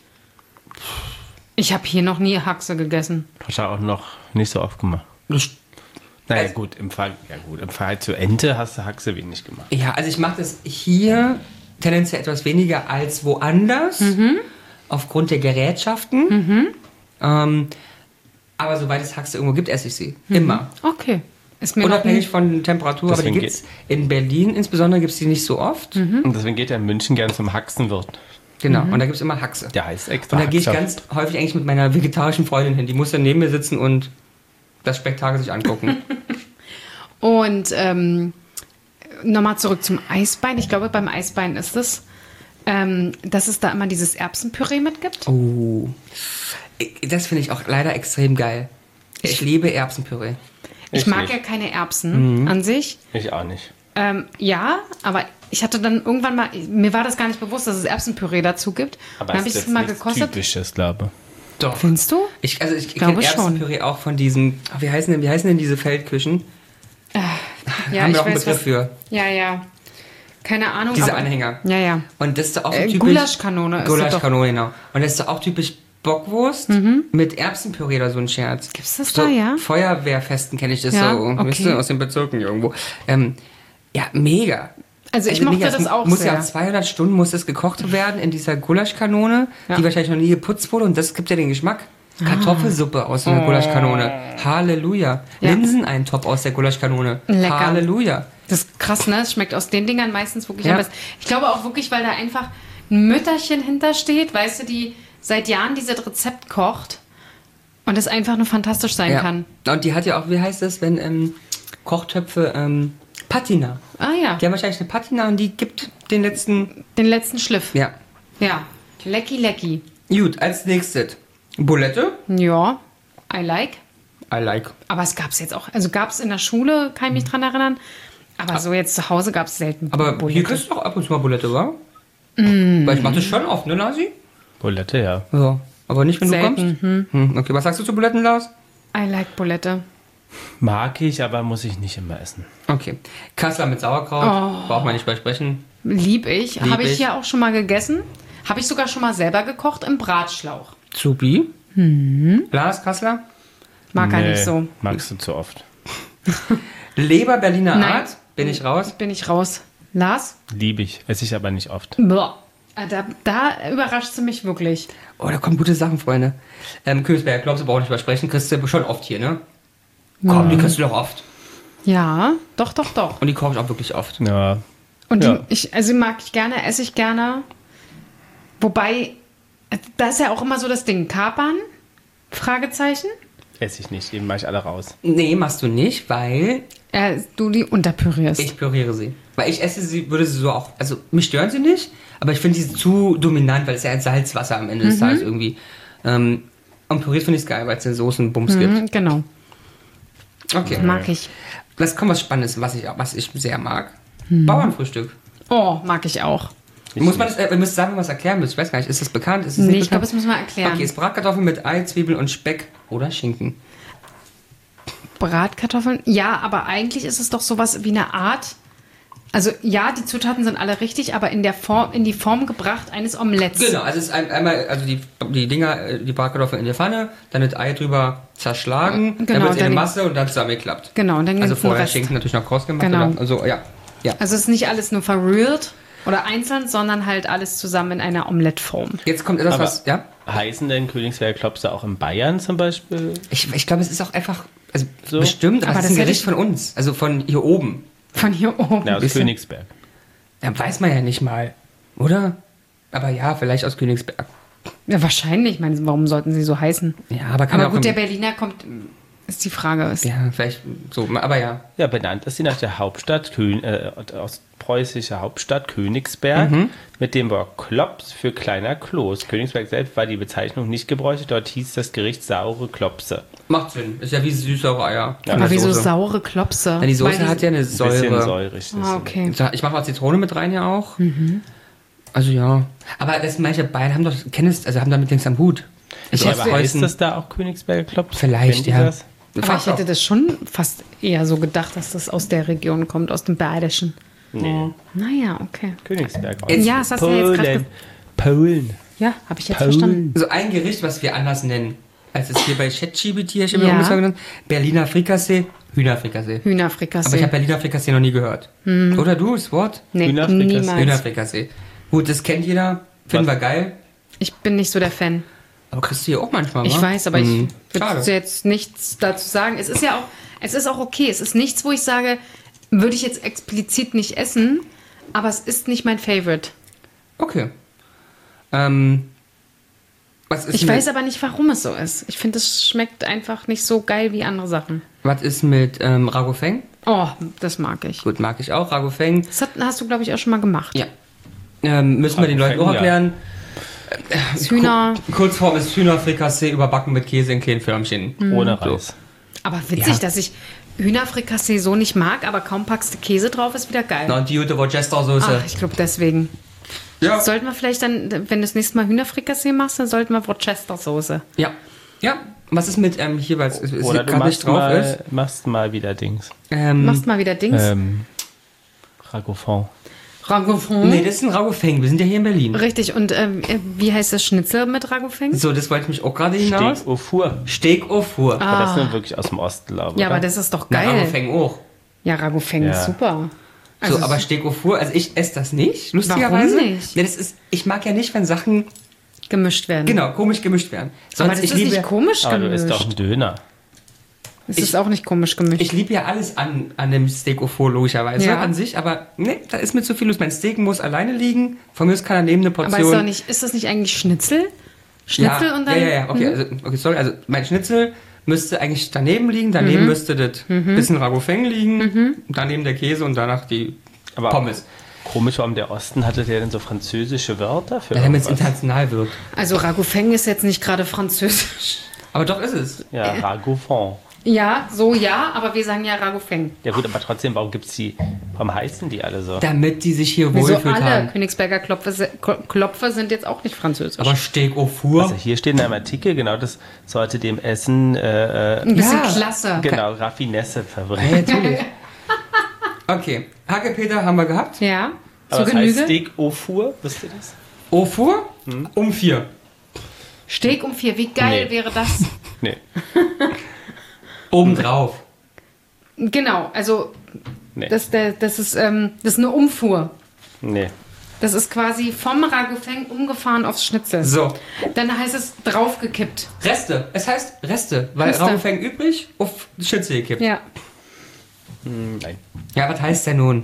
S1: Ich habe hier noch nie Haxe gegessen.
S2: Hast du auch noch nicht so oft gemacht.
S3: Das-
S2: Naja,
S3: Also-
S2: gut, im Fall, ja gut, im Fall zur Ente hast du Haxe wenig gemacht.
S3: Ja, also ich mache das hier tendenziell etwas weniger als woanders, aufgrund der Gerätschaften. Ähm, aber sobald es Haxe irgendwo gibt, esse ich sie. Immer.
S1: Okay. Ist mir noch
S3: Unabhängig
S1: nie...
S3: von Temperatur, aber die
S2: Deswegen
S3: gibt es in Berlin insbesondere gibt es die nicht so oft.
S2: Und deswegen geht er in München gern zum Haxenwirt.
S3: Genau, und da gibt es immer Haxe.
S2: Der heißt extra
S3: Und da gehe ich
S2: Haxe.
S3: ganz häufig eigentlich mit meiner vegetarischen Freundin hin. Die muss dann neben mir sitzen und das Spektakel sich angucken.
S1: Und ähm, nochmal zurück zum Eisbein. Ich glaube, beim Eisbein ist es, ähm, dass es da immer dieses Erbsenpüree mit gibt.
S3: Oh. Das finde ich auch leider extrem geil. Ich liebe Erbsenpüree.
S1: Ich,
S2: Ich
S1: mag
S2: nicht.
S1: ja keine Erbsen an sich.
S2: Ich auch nicht.
S1: Ähm, ja, aber ich hatte dann irgendwann mal, mir war das gar nicht bewusst, dass es Erbsenpüree dazu gibt.
S2: Aber
S1: dann habe
S2: es
S1: ich
S2: ist
S1: es mal
S2: nichts
S1: gekostet.
S2: Typisches, glaube
S3: Doch.
S1: Findest du?
S3: Ich, also ich
S1: Glaube
S3: kenne
S1: schon.
S3: Erbsenpüree auch von diesen, ach, wie heißen denn, wie heißen denn diese Feldküchen?
S1: Ja,
S3: Haben wir
S1: ich
S3: auch einen
S1: weiß,
S3: Begriff
S1: was-
S3: für.
S1: Ja, ja. Keine Ahnung.
S3: Diese
S1: aber,
S3: Anhänger.
S1: Ja, ja.
S3: Und das ist doch auch so
S1: Äh,
S3: typisch.
S1: Gulaschkanone ist das
S3: Gulaschkanone, genau. Und das ist doch auch typisch Bockwurst mit Erbsenpüree oder so ein Scherz.
S1: Gibt's das
S3: so
S1: da, ja?
S3: Feuerwehrfesten kenne ich das
S1: Ja,
S3: so,
S1: okay.
S3: weißt du, aus den Bezirken irgendwo. Ähm, ja, mega.
S1: Also ich mochte
S3: mega,
S1: das
S3: es
S1: auch
S3: muss
S1: sehr.
S3: ja zweihundert Stunden muss das gekocht werden in dieser Gulaschkanone,
S1: Ja.
S3: die wahrscheinlich noch nie geputzt wurde und das gibt ja den Geschmack.
S1: Ah.
S3: Kartoffelsuppe aus so einer Gulaschkanone. Halleluja.
S1: Oh. Ja.
S3: Linseneintopf aus der Gulaschkanone.
S1: Lecker.
S3: Halleluja.
S1: Das ist krass, ne? Es schmeckt aus den Dingern meistens wirklich
S3: Ja.
S1: am besten. Ich glaube auch wirklich, weil da einfach ein Mütterchen hintersteht, weißt du, die seit Jahren dieses Rezept kocht und es einfach nur fantastisch sein
S3: Ja.
S1: kann.
S3: Und die hat ja auch, wie heißt das, wenn ähm, Kochtöpfe, ähm, Patina.
S1: Ah ja,
S3: Die haben wahrscheinlich eine Patina und die gibt den letzten.
S1: den letzten Schliff.
S3: Ja.
S1: Ja. Lecky, lecky.
S3: Gut, als nächstes. Bulette.
S1: Ja, I like.
S3: I like.
S1: Aber es gab es jetzt auch. Also gab es in der Schule, kann ich mich dran erinnern. Aber so jetzt zu Hause gab es selten
S3: Aber
S1: Bulette.
S3: hier kriegst du doch ab und zu mal Bulette, wa? Mm. Weil ich mach das schon oft, ne, Nasi?
S2: Bulette, ja.
S3: Ja. Aber nicht, wenn
S1: Selten,
S3: du kommst? Hm. Okay, was sagst du zu Buletten, Lars?
S1: I like Bulette.
S2: Mag ich, aber muss ich nicht immer essen.
S3: Okay. Kassler mit Sauerkraut. Braucht man nicht bei sprechen.
S1: Lieb ich.
S3: Lieb
S1: Habe ich
S3: ich.
S1: hier auch schon mal gegessen. Habe ich sogar schon mal selber gekocht im Bratschlauch.
S3: Supi. Mhm. Lars, Kassler.
S1: Mag er
S2: Nee,
S1: nicht so.
S2: Magst du zu oft.
S3: Leber Berliner
S1: Nein.
S3: Art. Bin ich raus.
S1: Bin ich raus. Lars?
S2: Liebe ich, esse ich aber nicht oft.
S1: Boah. Ah, Da, da überrascht sie mich wirklich.
S3: Oh, da kommen gute Sachen, Freunde. Ähm, Königsberger Klopse brauche ich nicht übersprechen. Kriegst du schon oft hier, ne? Komm, die kriegst du doch oft.
S1: Ja, doch, doch, doch.
S3: Und die koche ich auch wirklich oft.
S2: Ja.
S1: Und
S2: Ja.
S1: die, ich, also mag ich gerne, esse ich gerne. Wobei, da ist ja auch immer so das Ding. Kapern? Fragezeichen?
S2: Esse ich nicht, eben mache ich alle raus.
S3: Nee, machst du nicht, weil
S1: Äh, du die unterpürierst.
S3: ich püriere sie. Weil ich esse sie, würde sie so auch, also mich stören sie nicht, aber ich finde sie zu dominant, weil es ja ein Salzwasser am Ende des Tages irgendwie. Ähm, und püriert finde ich es geil, weil es den Soßenbums gibt.
S1: Mhm, genau,
S3: Okay.
S1: mag ich.
S3: Das kommt was Spannendes, was ich, was ich sehr mag. Bauernfrühstück.
S1: Oh, mag ich auch.
S2: Ich
S3: Muss man
S2: nicht.
S3: das, äh, ihr müsst sagen, was erklären müsst. Ich weiß gar nicht, ist das bekannt? Ist es
S1: Nee,
S3: nicht
S1: ich glaube,
S3: bekannt?
S1: das müssen wir erklären.
S3: Okay, es ist Bratkartoffeln mit Ei, Zwiebeln und Speck oder Schinken.
S1: Bratkartoffeln? Ja, aber eigentlich ist es doch sowas wie eine Art. Also ja, die Zutaten sind alle richtig, aber in der Form, in die Form gebracht eines Omeletts.
S3: Genau, also es ist ein, einmal, also die, die Dinger, äh, die Bratkartoffeln in der Pfanne, dann das Ei drüber zerschlagen, dann
S1: Genau,
S3: wird es in
S1: dann
S3: eine
S1: die-
S3: Masse und dann zusammengeklappt.
S1: Genau, und dann
S3: Also
S1: gibt's den
S3: vorher
S1: Rest.
S3: Schinken natürlich noch kross gemacht.
S1: Genau.
S3: Oder? Also ja, ja.
S1: Also es ist nicht alles nur verrührt oder einzeln, sondern halt alles zusammen in einer Omelettform.
S3: Jetzt kommt etwas,
S2: Aber
S3: was, ja?
S2: heißen denn Königsberger Klopse auch in Bayern zum Beispiel?
S3: Ich, ich glaube, es ist auch einfach, also
S2: So?
S3: bestimmt, aber,
S1: Aber
S3: es ist
S1: das
S3: ein
S1: hätte
S3: Gericht
S1: ich-
S3: von uns, also von hier oben.
S1: Von hier oben.
S2: Ja, aus
S3: bisschen.
S2: Königsberg.
S3: Ja, weiß man ja nicht mal, oder? Aber ja, vielleicht aus Königsberg.
S1: Ja, wahrscheinlich. Ich meine, warum sollten sie so heißen?
S3: Ja, aber kann
S1: Aber
S3: auch
S1: gut,
S3: im-
S1: der Berliner kommt ist die Frage. Ist.
S3: Ja, vielleicht so, aber ja.
S2: Ja, benannt ist sie nach der Hauptstadt, Kön äh, ostpreußische Hauptstadt Königsberg,
S3: Mhm.
S2: mit dem Wort Klops für kleiner Kloß. Königsberg selbst war die Bezeichnung nicht gebräuchlich, dort hieß das Gericht saure Klopse.
S3: Macht Sinn. Ist ja wie süß-saure Eier.
S2: Ja,
S1: Aber
S3: Eine
S1: wieso
S3: Soße.
S1: saure Klopse?
S3: Ja, die Soße
S1: Weil die-
S3: hat ja eine
S2: Ein bisschen
S3: Säure.
S2: säurig.
S1: Ah, okay.
S3: Ich mache mal Zitrone mit rein ja auch. Also ja. Aber das manche Bayern haben doch, kennst, also haben damit nichts am Hut.
S2: Ich
S3: Also
S2: aber
S3: aus
S2: heißt
S3: Preußen-
S2: das da auch Königsberger Klops?
S3: Vielleicht,
S2: Kennt ihr
S3: ja.
S2: das?
S1: Aber
S3: Fast
S1: ich hätte
S3: auch.
S1: das schon fast eher so gedacht, dass das aus der Region kommt, aus dem Badischen.
S2: Nee,
S1: Naja, okay.
S2: Königsberg auch.
S3: Jetzt-
S1: Ja, das hast du ja jetzt gerade
S2: Polen. Polen.
S1: Ja, habe ich jetzt
S2: Polen.
S1: verstanden.
S3: So ein Gericht, was wir anders nennen, als es hier bei ChatGPT, ich habe
S1: Ja.
S3: ja. genannt, Berliner Frikassee, Hühnerfrikassee.
S1: Hühnerfrikassee.
S3: Aber ich habe Berliner Frikassee noch nie gehört. Oder du, das Wort?
S1: nee,
S2: Hühnerfrikassee.
S1: niemals.
S3: Hühnerfrikassee. Gut, das kennt jeder, finden
S2: Was?
S3: wir geil.
S1: Ich bin nicht so der Fan.
S3: Aber kriegst du hier auch manchmal,
S1: Ich
S3: wa?
S1: weiß, aber
S3: Hm.
S1: ich
S3: Schade.
S1: würde jetzt nichts dazu sagen. Es ist ja auch, es ist auch okay. Es ist nichts, wo ich sage, würde ich jetzt explizit nicht essen, aber es ist nicht mein Favorite.
S3: Okay. Ähm, was ist
S1: Ich
S3: mit,
S1: weiß aber nicht, warum es so ist. Ich finde, es schmeckt einfach nicht so geil wie andere Sachen.
S3: was ist mit ähm, Ragu Feng?
S1: Oh, das mag ich.
S3: Gut, mag ich auch. Ragu Feng.
S1: Das hat, hast du, glaube ich, auch schon mal gemacht.
S3: Ja. Ähm, müssen wir den
S2: Ragu
S3: Leuten auch
S2: Feng, ja.
S3: erklären.
S1: Das Hühner.
S3: Kurzform ist Hühnerfrikassee überbacken mit Käse in kleinen Förmchen.
S2: Ohne Reis.
S1: Aber witzig,
S3: Ja.
S1: dass ich Hühnerfrikassee so nicht mag, aber kaum packst du Käse drauf, ist wieder geil.
S3: Na, und die gute Worcester-Soße.
S1: Ach, ich glaube deswegen.
S3: Ja.
S1: Sollten wir vielleicht dann, wenn du das nächste Mal Hühnerfrikassee machst, dann sollten wir Worcester-Soße.
S3: Ja. Ja. Was ist mit ähm, hier, weil es es
S2: Oder du
S3: gerade nicht
S2: machst
S3: drauf
S2: mal,
S3: ist?
S2: machst mal wieder Dings.
S3: Ähm,
S1: Machst mal wieder Dings.
S2: Ähm, Ragoufon.
S1: Ragoufon.
S3: nee, das ist ein Ragu Feng. Wir sind ja hier in Berlin.
S1: Richtig, und ähm, wie heißt das Schnitzel mit Ragoufeng?
S3: So, das wollte ich mich auch gerade hinaus.
S2: Steak au four.
S3: Steak au four.
S2: Aber das ist nun wirklich aus dem Osten, glaube ich.
S1: Ja,
S2: oder?
S1: aber das ist doch
S3: Na, Ragu
S1: geil.
S3: Feng auch.
S1: Ja, Ragoufeng
S2: Ja.
S1: ist super. Also
S3: so, aber Steak au four, also ich esse das nicht, lustigerweise.
S1: Warum nicht?
S3: Ja, das ist, ich mag ja nicht, wenn Sachen,
S1: gemischt werden.
S3: genau, komisch gemischt werden.
S1: Aber das
S3: ich
S1: ist
S3: liebe,
S1: nicht komisch
S2: Aber du
S1: gemischt.
S2: isst doch einen Döner.
S1: Es
S3: Ich-
S1: ist auch nicht komisch gemischt.
S3: Ich liebe ja alles an, an dem Steak au four, logischerweise,
S1: Ja.
S3: an sich, aber ne, da ist mir zu viel los. Mein Steak muss alleine liegen, von mir aus kann er neben eine Portion.
S1: aber ist, doch nicht, ist das nicht eigentlich Schnitzel? Schnitzel
S3: ja,
S1: und dann.
S3: Ja, ja, ja, okay,
S1: Mhm.
S3: also, okay, sorry, also mein Schnitzel müsste eigentlich daneben liegen, daneben müsste das bisschen Ragu Feng liegen, daneben der Käse und danach die
S2: Aber
S3: Pommes.
S2: Komisch, warum der Osten hatte der denn so französische Wörter für
S3: Ja, damit es
S2: irgendwas?
S3: international wird.
S1: Also Ragoufeng ist jetzt nicht gerade französisch.
S3: Aber doch ist es.
S2: Ja, Ragoufon.
S1: Ja, so ja, aber wir sagen ja Ragoufeng.
S2: Ja gut, aber trotzdem, warum gibt's die, warum heißen die alle so?
S3: Damit die sich hier
S1: Wieso
S3: wohlfühlt
S1: alle
S3: haben.
S1: Königsberger Klopfer, se- Ko- Klopfer sind jetzt auch nicht französisch.
S3: Aber Steak au four.
S2: Also hier steht in einem Artikel, genau das sollte dem Essen äh, äh,
S1: ein bisschen
S3: Ja.
S1: klasse.
S2: genau Raffinesse
S3: Ja,
S2: verbringen.
S3: natürlich. Okay, Hackepeter haben wir gehabt.
S1: Ja,
S2: Aber
S1: zu
S2: was heißt
S1: Genüge.
S2: Steak au four? Wisst ihr das?
S3: Au four um vier.
S1: Steak um vier, wie geil
S2: Nee.
S1: wäre das?
S2: Nee.
S3: Obendrauf.
S1: Genau, also
S2: Nee.
S1: das, der- das, ist, ähm, das ist eine Umfuhr.
S2: Nee.
S1: Das ist quasi vom Ragoufeng umgefahren aufs Schnitzel.
S3: So,
S1: Dann heißt es draufgekippt.
S3: Reste. Es heißt Reste, weil
S1: Reste.
S3: Ragu Feng übrig auf Schütze gekippt. Ja.
S1: Ja.
S2: Hm, nein.
S3: was heißt denn nun?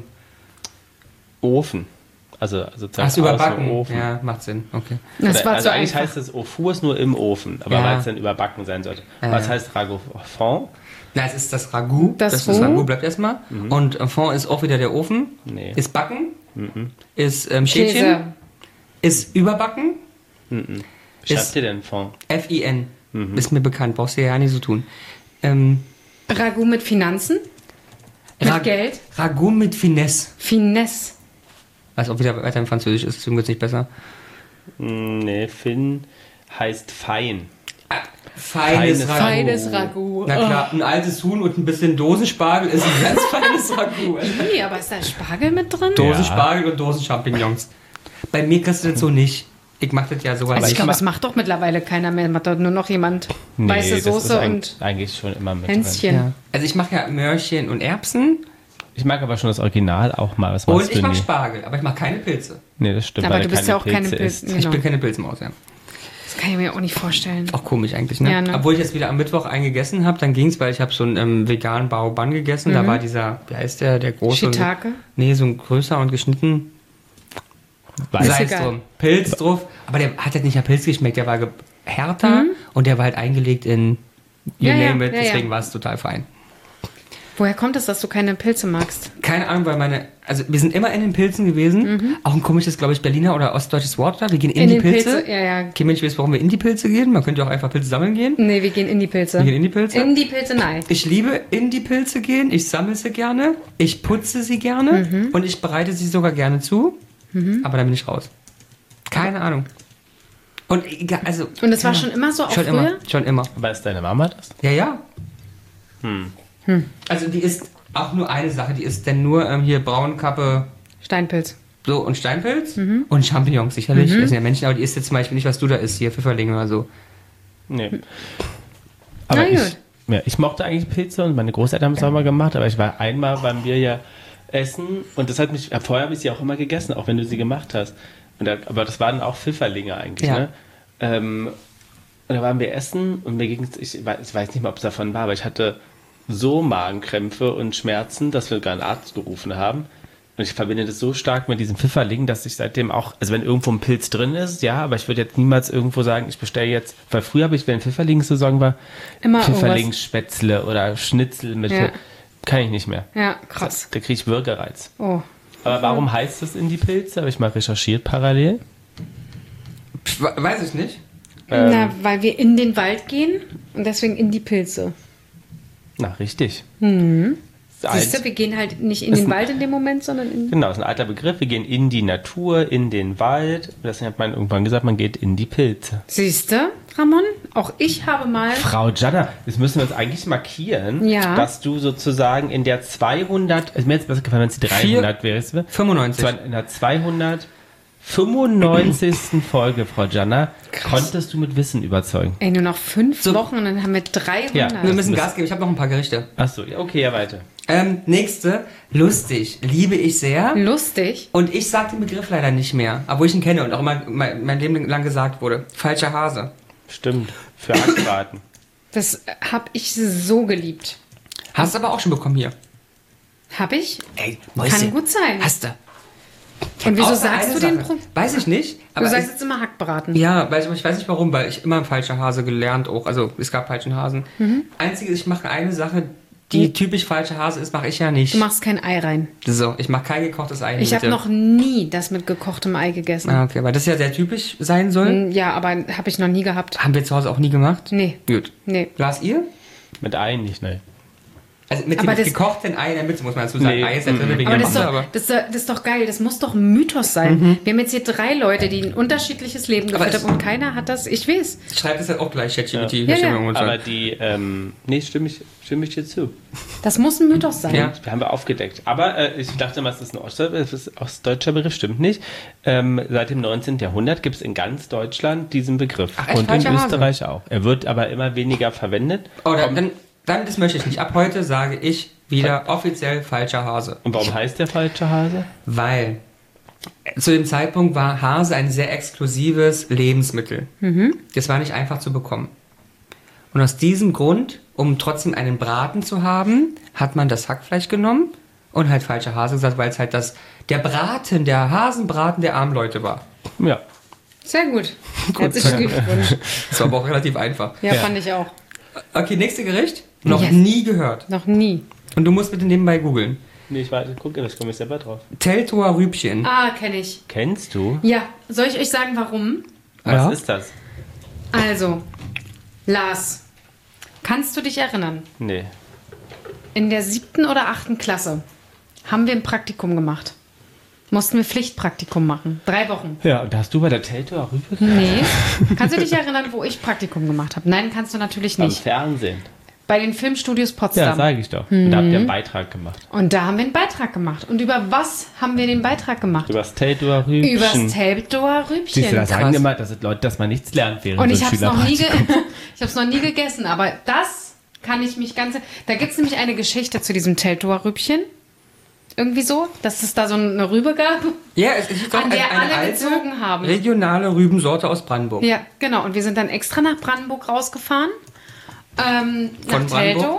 S2: Ofen. Also, also
S3: Ach, ist überbacken.
S2: Ofen.
S3: Ja, macht Sinn. Okay.
S1: Das
S2: Oder,
S1: war
S2: also
S1: zu
S2: eigentlich
S1: einfach.
S2: heißt es au four ist nur im Ofen, aber
S3: Ja.
S2: weil es dann überbacken sein sollte.
S3: Ja,
S2: Was
S3: ja.
S2: heißt Ragoufon?
S3: Na, es ist das Ragout.
S1: Das
S3: Das, ist
S1: Fond.
S3: Ragout, bleibt erstmal. Und äh, Fond ist auch wieder der Ofen.
S2: Nee.
S3: Ist Backen. Ist ähm, Schädchen.
S1: Käse.
S3: Ist Überbacken.
S2: Schreibt
S3: Ist-
S2: ihr denn Fond?
S3: F I N. Ist mir bekannt, brauchst du ja nicht so tun. Ähm,
S1: Ragout mit Finanzen? Mit
S3: Ra-
S1: Geld?
S3: Ragout mit Finesse.
S1: Finesse.
S3: Was auch wieder weiter im Französisch ist, deswegen wird es nicht besser.
S2: Hm, Nee, Finn heißt fein.
S3: Feines,
S2: Feines
S3: Ragout.
S1: Feines Ragout.
S3: Na klar, ein altes Huhn und ein bisschen Dosenspargel ist ein ganz feines Ragout.
S1: Nee, aber ist da Spargel mit drin?
S3: Dosenspargel und Dosenchampignons. Bei mir kriegst du das so nicht. Ich mach das ja sowas.
S1: Also ich
S2: ich
S1: glaube,
S2: mach-
S1: das macht doch mittlerweile keiner mehr. Macht doch nur noch jemand weiße
S2: das ist
S1: Soße
S2: eig-
S1: und
S2: eigentlich schon immer mit drin.
S1: Hänschen.
S3: ja. Also ich mache ja Möhrchen und Erbsen
S2: Ich mag aber schon das Original auch mal. Was
S3: und
S2: machst
S3: ich
S2: du
S3: mache
S2: nie?
S3: Spargel, aber ich mache keine Pilze.
S2: Nee, das stimmt,
S1: Aber
S2: weil
S1: du
S2: er
S1: bist ja auch keine
S2: Pilze
S1: Pilze.
S2: isst.
S3: Ich
S1: Genau.
S3: bin keine Pilzmaus, ja.
S1: Das kann ich mir auch nicht vorstellen.
S3: Auch komisch eigentlich, ne?
S1: Ja, ne?
S3: Obwohl ich jetzt wieder am Mittwoch einen gegessen habe, dann ging's, weil ich habe so einen ähm, veganen Bao-Ban gegessen. Da war dieser, wie heißt der, der große?
S1: Shiitake?
S3: Nee, so ein größer und geschnitten.
S2: Weiß
S3: Salz
S1: egal.
S3: drum. Pilz drauf. Aber der hat jetzt nicht nach Pilz geschmeckt, der war ge- härter und der war halt eingelegt in you
S1: Ja, ja,
S3: name it,
S1: ja, ja.
S3: deswegen war es total fein.
S1: Woher kommt es, dass du keine Pilze magst?
S3: Keine Ahnung, weil meine, also wir sind immer in den Pilzen gewesen. Auch ein komisches, glaube ich, Berliner oder ostdeutsches Wort da. Wir gehen in,
S1: In
S3: die
S1: den
S3: Pilze.
S1: Pilze, ja, ja.
S3: Okay, Mensch, weiß, warum wir in die Pilze gehen. Man könnte ja auch einfach Pilze sammeln gehen.
S1: Nee, wir gehen in die Pilze.
S3: Wir gehen in die Pilze.
S1: In die Pilze, nein.
S3: Ich liebe in die Pilze gehen. Ich sammle sie gerne. Ich putze sie gerne.
S1: Mhm.
S3: Und ich bereite sie sogar gerne zu. Aber dann bin ich raus. Keine Ahnung. Und egal, also.
S1: Und es war
S3: ja.
S1: schon immer so, auch
S3: Schon
S1: früher?
S3: immer. Schon immer.
S2: Weiß deine Mama das?
S3: Ja, ja. Also die ist auch nur eine Sache. Die ist denn nur ähm, hier Braunkappe
S1: Steinpilz.
S3: so und Steinpilz
S1: Mhm.
S3: und Champignons sicherlich. Das sind ja Menschen, aber die isst jetzt zum Beispiel nicht, was du da isst, hier Pfifferlinge oder so.
S2: Nee. Aber
S1: Na
S2: ich,
S1: gut.
S2: ja, ich mochte eigentlich Pilze und meine Großeltern haben es auch mal gemacht, aber ich war einmal beim wir ja essen und das hat mich, ja, vorher habe ich sie auch immer gegessen, auch wenn du sie gemacht hast. Und da, aber das waren auch Pfifferlinge eigentlich,
S3: Ja.
S2: ne? Ähm, und da waren wir essen und mir ging es, ich, weiß- ich weiß nicht mehr, ob es davon war, aber ich hatte so Magenkrämpfe und Schmerzen, dass wir gar einen Arzt gerufen haben. Und ich verbinde das so stark mit diesem Pfifferling, dass ich seitdem auch, also wenn irgendwo ein Pilz drin ist, ja, aber ich würde jetzt niemals irgendwo sagen, ich bestelle jetzt, weil früher habe ich, wenn Pfifferlingssaison war,
S1: Immer
S2: Pfifferlingsspätzle oder Schnitzel mit,
S1: Ja.
S2: kann ich nicht mehr.
S1: Ja, krass.
S2: Da kriege ich Würgereiz.
S1: Oh.
S2: Aber warum heißt das in die Pilze? Habe ich mal recherchiert parallel.
S3: Pff, we- weiß ich nicht.
S2: Ähm.
S1: Na, weil wir in den Wald gehen und deswegen in die Pilze.
S2: Na, richtig. Mhm.
S1: Siehst du, wir gehen halt nicht in
S2: Ist
S1: den
S2: ein-
S1: Wald in dem Moment, sondern in...
S2: Genau, das ist ein alter Begriff. Wir gehen in die Natur, in den Wald. Deswegen hat man irgendwann gesagt, man geht in die Pilze.
S1: Siehst du, Ramon? Auch ich habe mal...
S2: Frau Jana, das müssen wir uns eigentlich markieren,
S1: Ja.
S2: dass du sozusagen in der zweihundert, also mir jetzt besser gefallen, wenn es die dreihundert wäre, es wäre-
S3: fünfundneunzig.
S2: in der zweihundertfünfundneunzigsten Folge, Frau Jana, konntest du mit Wissen überzeugen.
S1: Ey, nur noch fünf
S3: So.
S1: Wochen und dann haben wir dreihundert.
S2: Ja.
S3: Wir müssen
S2: das-
S3: Gas geben. Ich habe noch ein paar Gerichte.
S2: Achso, ja, okay, ja, weiter.
S3: Ähm, nächste. Lustig. Liebe ich sehr.
S1: Lustig.
S3: Und ich sage den Begriff leider nicht mehr. Obwohl ich ihn kenne und auch immer mein, mein Leben lang gesagt wurde. Falscher Hase.
S2: Stimmt, für Hackbraten.
S1: Das habe ich so geliebt.
S3: Hast du aber auch schon bekommen hier.
S1: Hab ich?
S3: Ey,
S1: Kann gut sein.
S3: Hast du.
S1: Und wieso
S3: Außer
S1: sagst
S3: eine
S1: du den...
S3: Sache.
S1: Pro
S3: Weiß ich nicht.
S1: du
S3: Aber
S1: sagst
S3: ich,
S1: jetzt immer Hackbraten.
S3: ja, weil ich, ich weiß nicht warum, weil ich immer falscher Hase gelernt auch. Also es gab falschen Hasen.
S1: Mhm.
S3: Einzige, ich mache eine Sache, die typisch falsche Hase ist, mache ich ja nicht.
S1: Du machst kein Ei rein.
S3: So, ich mache kein gekochtes Ei in die
S1: Ich habe
S3: Mitte.
S1: noch nie das mit gekochtem Ei gegessen.
S3: Ah, okay, weil das ja sehr typisch sein soll.
S1: Ja, aber habe ich noch nie gehabt.
S3: Haben wir zu Hause auch nie gemacht.
S1: Nee,
S3: Gut.
S1: nee.
S3: Glas ihr?
S2: Mit Ei nicht, ne?
S3: Also mit
S1: Aber
S3: dem
S1: das-
S3: gekochten Ei in der Mitte, muss man dazu sagen.
S2: Nee,
S3: Ei ist ja drin wegen
S1: Aber
S3: der
S1: das ist,
S3: Masse,
S1: doch,
S3: aber...
S1: das, ist doch, das ist doch geil. Das muss doch ein Mythos sein. Wir haben jetzt hier drei Leute, die ein unterschiedliches Leben
S3: Aber
S1: geführt
S3: es-
S1: haben und keiner hat das. Ich weiß.
S3: Schreibt es halt auch gleich, ChatGPT.
S1: Ja,
S3: hier stehen
S1: ja.
S3: wir uns
S2: Aber
S3: an.
S2: die, ähm, nee, stimme ich, stimme ich dir zu.
S1: Das muss ein Mythos sein.
S3: Ja.
S2: Wir haben wir aufgedeckt. Aber äh, ich dachte mal, es ist ein Ostdeutscher, es ist ostdeutscher Begriff, stimmt nicht. Ähm, seit dem neunzehnten Jahrhundert gibt es in ganz Deutschland diesen Begriff.
S3: Ach, echt?
S2: Und in
S3: Falscher Hase?
S2: Österreich auch. Er wird aber immer weniger verwendet.
S3: Oh, dann, dann, dann, das möchte ich nicht. Ab heute sage ich wieder offiziell falscher Hase.
S2: Und warum heißt der falsche Hase?
S3: Weil zu dem Zeitpunkt war Hase ein sehr exklusives Lebensmittel. Das war nicht einfach zu bekommen. Und aus diesem Grund, um trotzdem einen Braten zu haben, hat man das Hackfleisch genommen und halt falscher Hase gesagt, weil es halt das, der Braten, der Hasenbraten der armen Leute war.
S2: Ja.
S1: Sehr gut. Herzlichen Glückwunsch.
S3: Das war aber auch relativ einfach.
S1: Ja,
S2: Ja.
S1: fand ich auch.
S3: Okay, nächste Gericht. Noch
S1: Yes.
S3: nie gehört.
S1: Noch nie.
S3: Und du musst bitte nebenbei googeln.
S2: Nee, ich warte, gucke, das komme ich selber drauf.
S3: Teltower Rübchen.
S1: Ah, kenne ich.
S2: Kennst du?
S1: Ja, soll ich euch sagen, warum?
S2: Was
S3: Ja.
S2: ist das?
S1: Also, Lars, kannst du dich erinnern?
S2: Nee.
S1: In der siebten oder achten Klasse haben wir ein Praktikum gemacht. Mussten wir Pflichtpraktikum machen. Drei Wochen.
S2: Ja, und da hast du bei der Teltower Rübe
S1: Nee. Kannst du dich erinnern, wo ich Praktikum gemacht habe? Nein, kannst du natürlich
S2: am
S1: nicht.
S2: Fernsehen.
S1: Bei den Filmstudios
S2: Ja,
S1: Potsdam.
S2: sage ich doch. Und da habt ihr einen Beitrag gemacht.
S1: Und da haben wir einen Beitrag gemacht. Und über was haben wir den Beitrag gemacht?
S2: Über das Teltower Rübchen.
S1: Über das Teltower
S2: Siehst du, da
S1: Rübchen.
S2: sagen immer, dass es Leute, dass man nichts lernt während
S1: Und
S2: so
S1: ich
S2: ein
S1: habe es noch nie, ge
S2: Schülerpraktikum.
S1: ich hab's noch nie gegessen, aber das kann ich mich ganz... Da gibt es nämlich eine Geschichte zu diesem Teltower Rübchen. Irgendwie so, dass es da so eine Rübe gab.
S3: Ja, es ist doch
S1: An der
S3: eine
S1: alle
S3: alte,
S1: gezogen haben.
S3: regionale Rübensorte aus Brandenburg.
S1: Ja, genau. Und wir sind dann extra nach Brandenburg rausgefahren. Ähm, nach
S3: Von Brandenburg?
S1: Teltow.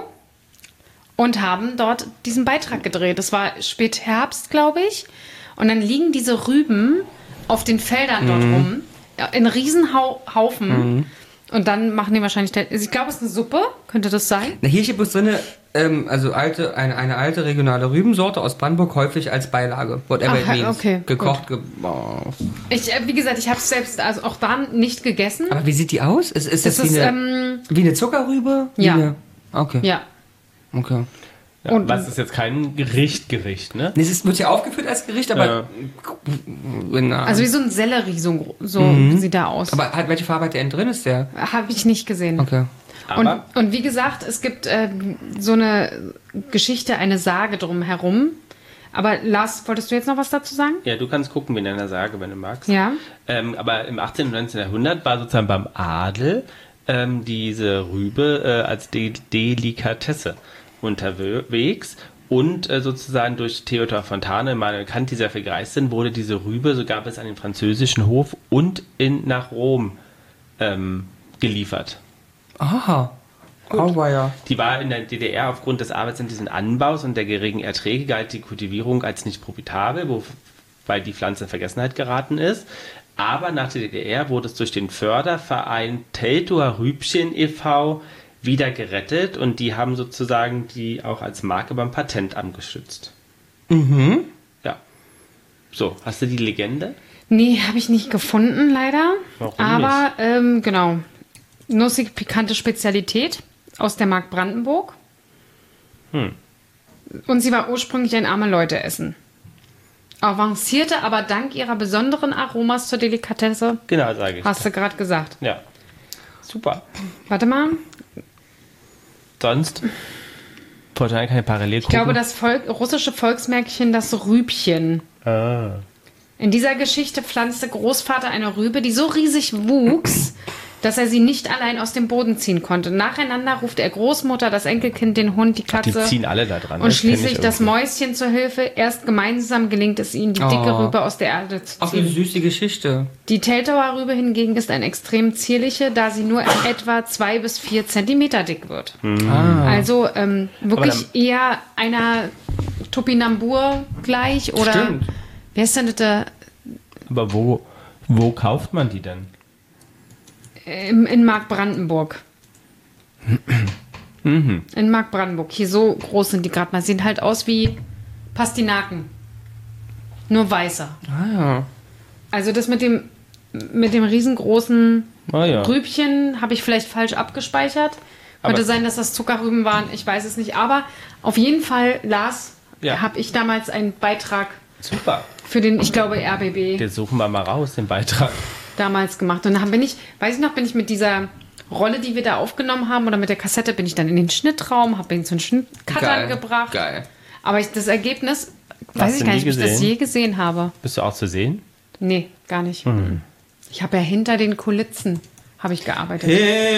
S1: Und haben dort diesen Beitrag gedreht. Das war Spätherbst, glaube ich. Und dann liegen diese Rüben auf den Feldern dort rum. Ja, in Riesenhaufen. Und dann machen die wahrscheinlich, ich glaube, es ist eine Suppe, könnte das sein?
S3: Na, hier steht bloß drin, ähm, also alte, eine, eine alte regionale Rübensorte aus Brandenburg, häufig als Beilage. Whatever
S1: Ach,
S3: it means.
S1: okay,
S3: Gekocht, ge oh.
S1: Ich, äh, wie gesagt, ich habe es selbst, also auch da nicht gegessen.
S3: Aber wie sieht die aus? Ist, ist das,
S1: Das
S3: wie,
S1: ist,
S3: eine, wie eine Zuckerrübe? Wie
S1: ja.
S3: Eine, okay.
S1: Ja.
S3: Okay.
S2: Ja,
S1: Und-
S2: was ist jetzt kein Gericht, Gericht, ne?
S3: Nee, es ist, wird ja aufgeführt als Gericht, aber... Na.
S1: Also wie so ein Sellerie, so, so
S3: Mhm.
S1: sieht der aus.
S3: aber hat, welche Farbe hat der denn drin? Ist der...
S1: Habe ich nicht gesehen.
S3: Okay.
S1: Und,
S2: Aber
S1: und wie gesagt, es gibt äh, so eine Geschichte, eine Sage drumherum. Aber Lars, wolltest du jetzt noch was dazu sagen?
S2: ja, du kannst gucken, wie in einer Sage, wenn du magst.
S1: Ja.
S2: Ähm, aber im achtzehnten. und neunzehnten. Jahrhundert war sozusagen beim Adel ähm, diese Rübe äh, als De Delikatesse unterwegs. Und äh, sozusagen durch Theodor Fontane, mal bekannt, die sehr viel gereist sind, wurde diese Rübe sogar bis an den französischen Hof und in, nach Rom ähm, geliefert.
S3: Aha. Auweia.
S2: Die war in der D D R aufgrund des arbeitsintensiven Anbaus und der geringen Erträge galt die Kultivierung als nicht profitabel, wo, weil die Pflanze in Vergessenheit geraten ist. Aber nach der D D R wurde es durch den Förderverein Teltower Rübchen e V wieder gerettet und die haben sozusagen die auch als Marke beim Patentamt geschützt.
S3: Mhm.
S2: Ja. So, hast du die Legende?
S1: Nee, habe ich nicht gefunden, leider.
S2: Warum
S1: Aber ähm, genau. Nussig pikante Spezialität aus der Mark Brandenburg.
S2: Hm.
S1: Und sie war ursprünglich ein arme Leute-Essen. Avancierte aber dank ihrer besonderen Aromas zur Delikatesse.
S2: Genau, sage ich.
S1: Hast du gerade gesagt.
S2: Ja. Super.
S1: Warte mal.
S2: Sonst? Wahrscheinlich keine Parallel.
S1: Ich glaube, das Volk, russische Volksmärchen, das Rübchen.
S2: Ah.
S1: In dieser Geschichte pflanzte Großvater eine Rübe, die so riesig wuchs, dass er sie nicht allein aus dem Boden ziehen konnte. Nacheinander ruft er Großmutter, das Enkelkind, den Hund, die
S2: Die
S1: Katze
S2: ziehen alle da dran.
S1: und
S2: das kenn ich
S1: schließlich das
S2: irgendwie.
S1: Mäuschen zur Hilfe. Erst gemeinsam gelingt es ihnen, die dicke
S3: Oh.
S1: Rübe aus der Erde zu
S3: Auch eine
S1: ziehen.
S3: süße Geschichte.
S1: Die Teltower Rübe hingegen ist ein extrem zierliche, da sie nur etwa zwei bis vier Zentimeter dick wird.
S3: Ah.
S1: Also ähm, wirklich
S2: Aber
S1: eher einer Topinambur gleich oder
S3: Stimmt.
S1: wer ist denn das da?
S2: Aber wo, wo kauft man die denn?
S1: Im, in Mark Brandenburg. In Mark Brandenburg. Hier so groß sind die gerade mal. Sehen halt aus wie Pastinaken. Nur weißer.
S3: Ah ja.
S1: Also das mit dem mit dem riesengroßen
S2: Ah, ja.
S1: Rübchen habe ich vielleicht falsch abgespeichert. Könnte
S2: Aber-
S1: sein, dass das Zuckerrüben waren. Ich weiß es nicht. Aber auf jeden Fall, Lars,
S2: Ja.
S1: habe ich damals einen Beitrag
S2: Super.
S1: für den, ich glaube, R B B
S2: Den suchen wir mal raus, den Beitrag.
S1: damals gemacht. Und dann bin ich, weiß ich noch, bin ich mit dieser Rolle, die wir da aufgenommen haben, oder mit der Kassette, bin ich dann in den Schnittraum, habe ihn zu den Schnittcuttern gebracht.
S3: Geil.
S1: Aber ich, das Ergebnis,
S2: Hast
S1: weiß ich
S2: du
S1: gar
S2: nie
S1: nicht, ob ich das
S2: gesehen?
S1: je gesehen habe.
S2: Bist du auch zu sehen?
S1: Nee, gar nicht.
S2: Mhm.
S1: Ich habe ja hinter den Kulissen habe ich gearbeitet.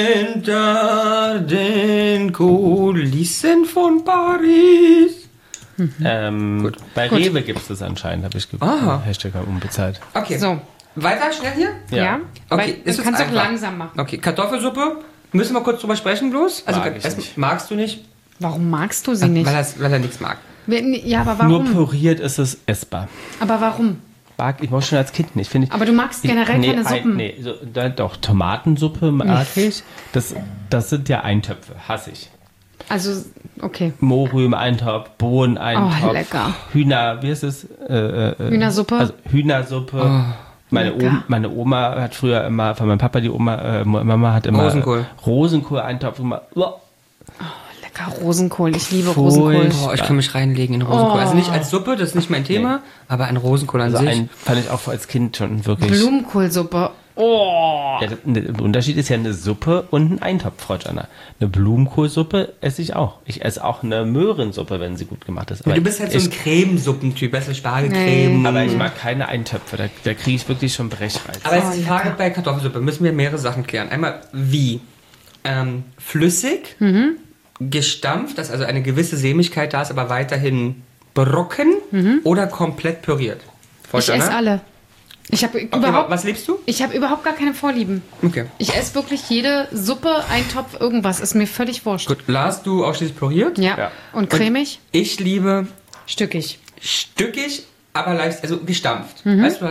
S3: Hinter den Kulissen von Paris.
S2: Ähm,
S3: Gut.
S2: Bei
S1: Gut.
S2: Rewe gibt es das anscheinend, habe ich geguckt.
S3: Aha.
S2: Hashtag unbezahlt.
S3: Okay.
S1: So,
S3: Weiter, schnell hier?
S1: ja.
S2: Ja.
S1: Weil,
S3: Okay, ist
S1: du
S3: es
S1: kannst auch
S3: einfach?
S1: langsam machen.
S3: Okay, Kartoffelsuppe. Müssen wir kurz drüber sprechen bloß? Also,
S2: Mag ich
S3: erst-
S2: nicht.
S3: magst du nicht?
S1: Warum magst du sie nicht?
S3: Weil, er, weil er nichts mag.
S1: Wenn- Ja, aber
S2: Nur
S1: warum?
S2: püriert ist es essbar.
S1: Aber warum?
S2: Mag ich auch schon als Kind nicht. Finde ich.
S1: Aber du magst generell
S2: nee,
S1: keine
S2: ein-
S1: Suppen.
S2: Nee, so, da, doch, Tomatensuppe mag ich. Das, das sind ja Eintöpfe, hasse ich.
S1: Also, okay.
S2: Mohrrüben-Eintopf, Bohnen-Eintopf,
S1: Oh, lecker.
S2: Hühner, wie ist es? Äh, äh, äh,
S1: Hühnersuppe?
S2: Also Hühnersuppe. meine,
S1: lecker.
S2: Oma, meine Oma hat früher immer, von meinem Papa, die Oma, äh, Mama hat immer
S3: Rosenkohl.
S2: Rosenkohl-Eintopf immer. Oh,
S1: Lecker Rosenkohl. Ich liebe
S2: Furchtbar.
S1: Rosenkohl.
S3: Boah, ich kann mich reinlegen in Rosenkohl. Also nicht als Suppe, das ist nicht mein Thema, aber ein Rosenkohl an
S2: also
S3: sich.
S2: ein, fand ich auch als Kind schon wirklich.
S1: Blumenkohlsuppe. Oh.
S2: Ja, der der Unterschied ist ja eine Suppe und ein Eintopf, Frau Jana. Eine Blumenkohlsuppe esse ich auch. Ich esse auch eine Möhrensuppe, wenn sie gut gemacht ist. Aber
S3: du bist halt so ein
S2: ich,
S3: Cremesuppentyp, weißt du, Spargelcreme.
S2: aber ich mag keine Eintöpfe, da, da kriege ich wirklich schon Brechreiz.
S3: Aber jetzt
S1: Oh,
S3: die Frage bei Kartoffelsuppe, müssen wir mehrere Sachen klären. Einmal, wie? Ähm, flüssig, gestampft, dass also eine gewisse Sämigkeit da ist, aber weiterhin Brocken oder komplett püriert? Frau
S1: Ich
S3: Jana?
S1: esse alle. Ich habe
S3: Okay,
S1: überhaupt,
S3: was liebst du?
S1: ich habe überhaupt gar keine Vorlieben.
S3: Okay.
S1: Ich esse wirklich jede Suppe, Eintopf, irgendwas. Ist mir völlig wurscht.
S3: Gut, Lars, du ausschließlich püriert?
S1: Ja.
S2: Ja.
S1: Und cremig,
S3: Ich liebe
S1: stückig.
S3: stückig, aber leicht, also gestampft. Weißt du, du hast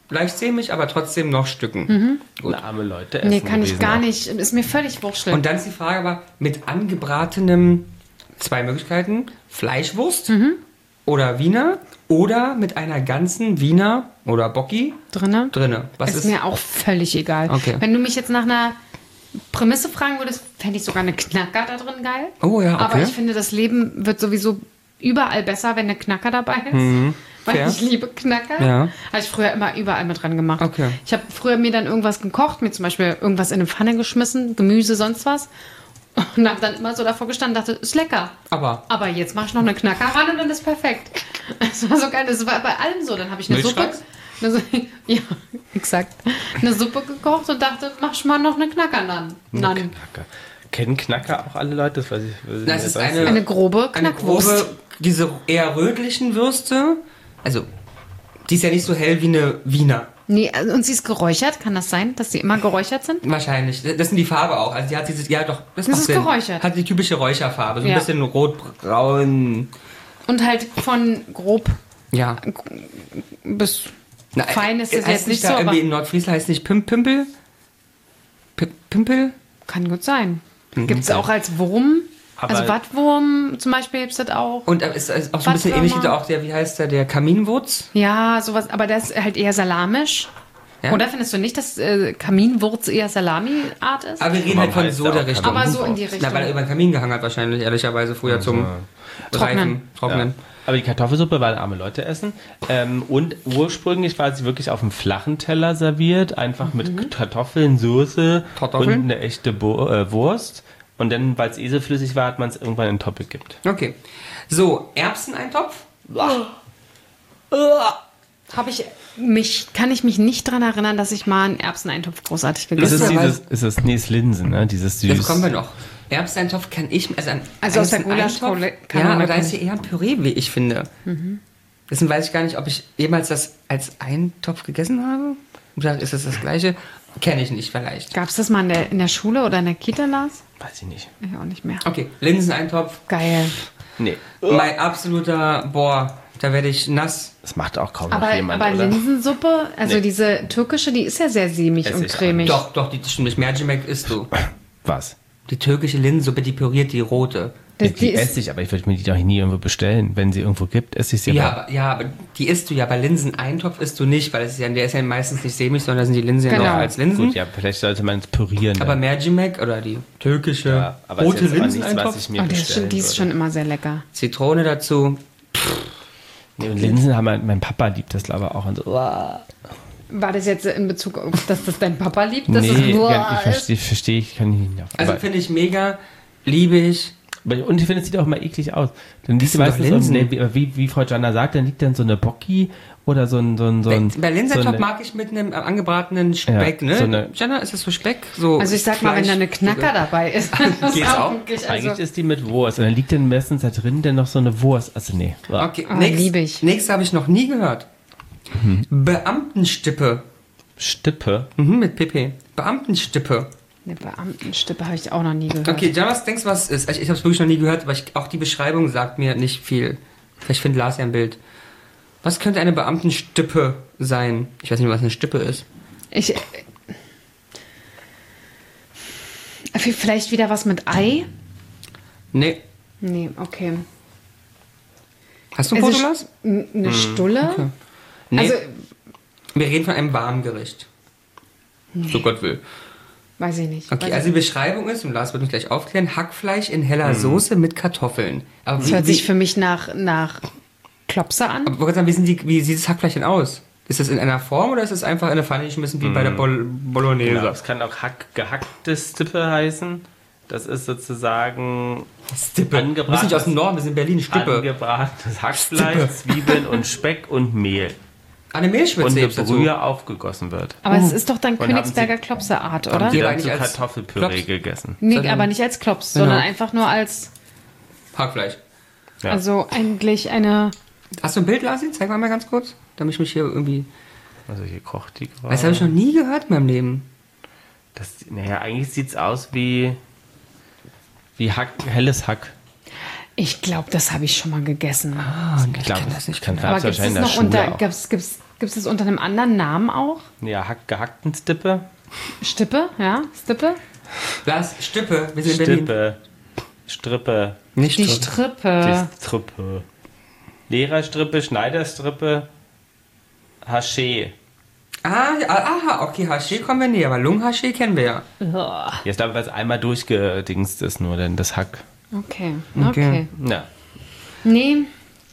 S3: leicht sämig, aber trotzdem noch Stücken.
S2: Gut. Arme Leute essen
S1: Nee, kann ich
S2: gewesen
S1: gar
S2: auch.
S1: nicht. Ist mir völlig wurscht.
S3: Und dann ist die Frage aber, mit angebratenem, zwei Möglichkeiten, Fleischwurst oder Wiener oder mit einer ganzen Wiener oder Bocki
S1: drinne.
S3: drinne. Was
S1: ist,
S3: ist,
S1: mir auch völlig egal.
S3: Okay.
S1: Wenn du mich jetzt nach einer Prämisse fragen würdest, fände ich sogar eine Knacker da drin geil.
S3: Oh ja, okay.
S1: Aber ich finde, das Leben wird sowieso überall besser, wenn eine Knacker dabei ist. Weil
S3: fair.
S1: ich liebe Knacker.
S3: Ja.
S1: Habe ich früher immer überall mit dran gemacht.
S3: Okay.
S1: Ich habe früher mir dann irgendwas gekocht, mir zum Beispiel irgendwas in eine Pfanne geschmissen, Gemüse, sonst was. Und habe dann immer so davor gestanden und dachte, ist lecker.
S3: Aber
S1: Aber jetzt mache ich noch eine Knacker ran und dann ist perfekt. Das war so geil. Das war bei allem so. Dann habe ich eine Suppe.
S3: Milchreis?
S1: Eine, Su- ja, exakt. Eine Suppe gekocht und dachte, mach schon mal noch eine Knacker nan. nan.
S2: Knacker. Kennen Knacker auch alle Leute? Das weiß ich, weiß ich
S3: Das
S2: nicht.
S3: ist
S2: Das
S3: eine-
S1: Eine grobe
S3: eine
S1: Knackwurst.
S3: grobe, diese eher rötlichen Würste, also die ist ja nicht so hell wie eine Wiener.
S1: Nee, also, und sie ist geräuchert. Kann das sein, dass sie immer geräuchert sind?
S3: Wahrscheinlich. Das sind die Farbe auch. Also die hat dieses, ja doch, das,
S1: Das
S3: macht
S1: ist
S3: Sinn.
S1: geräuchert.
S3: Hat die typische Räucherfarbe, so ein
S1: Ja.
S3: bisschen rot-braun.
S1: Und halt von grob
S3: Ja.
S1: bis
S3: Na,
S1: fein ist
S3: äh,
S1: es
S3: heißt
S1: jetzt nicht
S3: da
S1: so, aber
S3: irgendwie in Nordfriesland heißt nicht Pim Pimpel? P Pimpel?
S1: kann gut sein.
S3: Mhm.
S1: Gibt es auch als Wurm.
S2: Aber-
S1: also Wattwurm zum Beispiel gibt es das auch.
S3: Und äh, ist, ist auch so ein bisschen
S1: Wattwürmer.
S3: ähnlich wie der, auch der, wie heißt der, der Kaminwurz?
S1: Ja, sowas, aber das ist halt eher salamisch.
S3: Ja.
S1: Oder findest du nicht, dass äh, Kaminwurz eher Salami-Art ist?
S3: Aber wir reden
S2: Warum
S3: halt von
S2: heißt
S3: so
S2: der
S3: der
S2: auch
S3: Richtung.
S1: Aber so in die
S3: Na,
S1: Richtung.
S3: weil er über den Kamin gehangen hat wahrscheinlich, ehrlicherweise früher zum
S1: Trocknen.
S3: Reifen, Trocknen.
S2: Ja. Aber die Kartoffelsuppe war arme Leute essen. Ähm, und ursprünglich war sie wirklich auf einem flachen Teller serviert, einfach mit Kartoffeln, Soße
S3: Kartoffeln?
S2: und eine echte Bo äh, Wurst. Und dann, weil es eh so flüssig war, hat man es irgendwann in den Topf gekippt.
S3: Okay. So, Erbseneintopf?
S1: Habe ich mich, kann ich mich nicht daran erinnern, dass ich mal einen Erbseneintopf großartig
S2: Ist
S1: gegessen
S2: es
S1: habe.
S3: ja,
S2: dieses, ist es, nee, ist Linsen, ne? Dieses süß.
S3: Das kommen wir noch. Erbseneintopf kann ich, also, ein,
S1: Also aus der
S3: einen Eintopf-
S1: Gulaschkanone
S3: Ja, aber da
S1: kann
S3: ist ja eher ein Püree, wie ich finde. Deswegen weiß ich gar nicht, ob ich jemals das als Eintopf gegessen habe. Oder ist das das Gleiche? Kenne ich nicht, vielleicht.
S1: Gab es das mal in der, in der Schule oder in der Kita, Lars?
S2: Weiß ich nicht.
S1: Ich auch nicht mehr.
S3: Okay, Linseneintopf.
S1: Geil.
S2: Nee.
S3: Mein absoluter, boah, da werde ich nass.
S2: Das macht auch kaum
S1: Aber,
S2: noch jemand,
S1: aber
S2: oder?
S1: Linsensuppe, also
S2: Nee.
S1: diese türkische, die ist ja sehr sämig
S2: Ess
S1: und
S2: ich auch
S1: cremig.
S3: Doch, doch, die stimmt nicht. Mercimek isst du.
S2: Was?
S3: Die türkische Linsensuppe, die püriert die rote.
S1: Das,
S2: Die,
S1: die ist,
S2: esse ich, aber ich würde mir die doch nie irgendwo bestellen. Wenn sie irgendwo gibt, esse ich sie
S3: Ja,
S2: aber.
S3: aber, ja, aber die isst du ja. Bei Linseneintopf isst du nicht, weil es ist ja, der ist ja meistens nicht sämig, sondern da sind die Linsen ja
S1: Genau.
S3: noch als Linsen.
S2: Gut, ja, vielleicht sollte man es pürieren.
S3: Aber
S2: dann.
S3: Mercimek oder die türkische
S2: ja, aber
S3: rote
S2: ist jetzt aber nichts, was
S3: Linseneintopf,
S2: ich mir
S1: oh, die, ist
S2: bestellen
S1: schon, die ist
S2: würde.
S1: schon immer sehr lecker.
S3: Zitrone dazu.
S2: Nee, und Linsen haben halt, mein Papa liebt das glaube ich auch. Und so, uah.
S1: War das jetzt in Bezug auf, dass das dein Papa liebt? Dass
S2: Nee,
S1: es
S2: ja,
S1: boah,
S2: ich verstehe, verstehe ich, kann ich nicht.
S3: Also
S2: Aber,
S3: finde ich mega, liebe ich.
S2: aber, und ich finde, es sieht auch mal eklig aus. Dann liegt
S3: sind doch
S2: meistens,
S3: Linsen.
S2: so, nee, wie, wie, wie Frau Jana sagt, dann liegt dann so eine Bocki oder so ein... So ein, so ein
S3: Bei Linseneintopf
S2: so eine-
S3: mag ich mit einem angebratenen Speck,
S2: Ja,
S3: ne?
S2: so eine-
S3: Jana, ist das so Speck? So
S1: Also ich sag mal, wenn da eine Knacker dabei ist, dann ist
S3: Geht's auch?
S1: wirklich,
S2: Eigentlich
S1: also,
S2: ist die mit Wurst. Und dann liegt dann meistens da drin dann noch so eine Wurst. Also nee. uah.
S3: Okay,
S1: Ah,
S3: nächst,
S1: lieb ich.
S3: nächstes habe ich noch nie gehört. Beamtenstippe.
S2: Stippe.
S3: Mhm, mit P P. Beamtenstippe.
S1: eine Beamtenstippe habe ich auch noch nie gehört.
S3: Okay, Jana, was denkst du, was es ist? Ich, ich habe es wirklich noch nie gehört, aber ich, auch die Beschreibung sagt mir nicht viel. Vielleicht findet Lars ja ein Bild. Was könnte eine Beamtenstippe sein? Ich weiß nicht, was eine Stippe ist.
S1: Ich, äh, vielleicht wieder was mit Ei?
S3: Nee.
S1: Nee, okay.
S3: Hast du ein
S1: Also
S3: Foto, Lars?
S1: n- Eine Stulle?
S3: Nee.
S1: Also,
S3: Wir reden von einem Warmgericht. So Gott will.
S1: weiß ich nicht.
S3: Okay,
S1: weiß
S3: also die Beschreibung ist, und Lars wird uns gleich aufklären, Hackfleisch in heller Soße mit Kartoffeln. Aber
S1: das
S3: wie,
S1: hört
S3: wie,
S1: sich für mich nach, nach Klopse an.
S3: aber ich wollte sagen, wie, sind die, wie sieht das Hackfleisch denn aus? Ist das in einer Form oder ist es einfach in eine Pfanne geschmissen wie bei der Bol Bolognese?
S2: Genau, es kann auch hack, gehackte Stippe heißen. Das ist sozusagen
S3: Stippe. Du bist nicht aus dem
S2: angebratenes,
S3: Norden, wir sind in Berlin. Stippe.
S2: angebratenes Hackfleisch, Zwiebeln und Speck und Mehl.
S3: Eine
S2: Und
S3: Mehlschwitze
S2: eine
S3: hebst dazu.
S2: Brühe aufgegossen wird.
S1: Aber es ist doch dann
S2: Und
S1: Königsberger
S2: haben Sie-
S1: Klopse-Art,
S2: Haben
S1: oder?
S2: die
S3: Ja,
S2: dann
S3: aber
S2: zu
S3: nicht als
S2: Kartoffelpüree
S3: Klops.
S2: gegessen.
S1: Nee,
S3: sondern-
S1: aber nicht als Klops,
S3: Genau.
S1: sondern einfach nur als,
S3: Hackfleisch.
S2: Ja.
S1: also eigentlich eine,
S3: Hast du ein Bild, Lasi? Zeig mal mal ganz kurz, damit ich mich hier irgendwie...
S2: Also hier kocht die gerade.
S3: Das habe ich noch nie gehört in meinem Leben.
S2: Das, naja, eigentlich sieht es aus wie, wie Hack, helles Hack.
S1: ich glaube, das habe ich schon mal gegessen.
S3: Ah,
S2: Ich glaube,
S3: kenn das nicht.
S2: ich kann
S1: Aber
S2: es
S1: gibt es
S2: wahrscheinlich in der
S1: noch
S2: Schule
S1: unter,
S2: auch.
S1: gibt's, gibt's Gibt es das unter einem anderen Namen auch?
S2: Ja, hack, gehackten Stippe.
S1: Stippe, ja, Stippe.
S3: Lars, Stippe, wir sind in Berlin.
S2: Stippe. Strippe.
S3: Nicht
S1: Die
S3: Strippe.
S1: Strippe.
S2: Die Strippe. Lehrerstrippe, Schneiderstrippe, Haché.
S3: Ah, ja, aha, okay, Haché kommen wir näher, aber Lungenhaché kennen wir ja.
S1: Uah.
S2: Jetzt glaube ich, weil es einmal durchgedingst ist, nur denn das Hack.
S1: Okay,
S3: Okay.
S1: okay.
S2: Ja.
S1: Nee,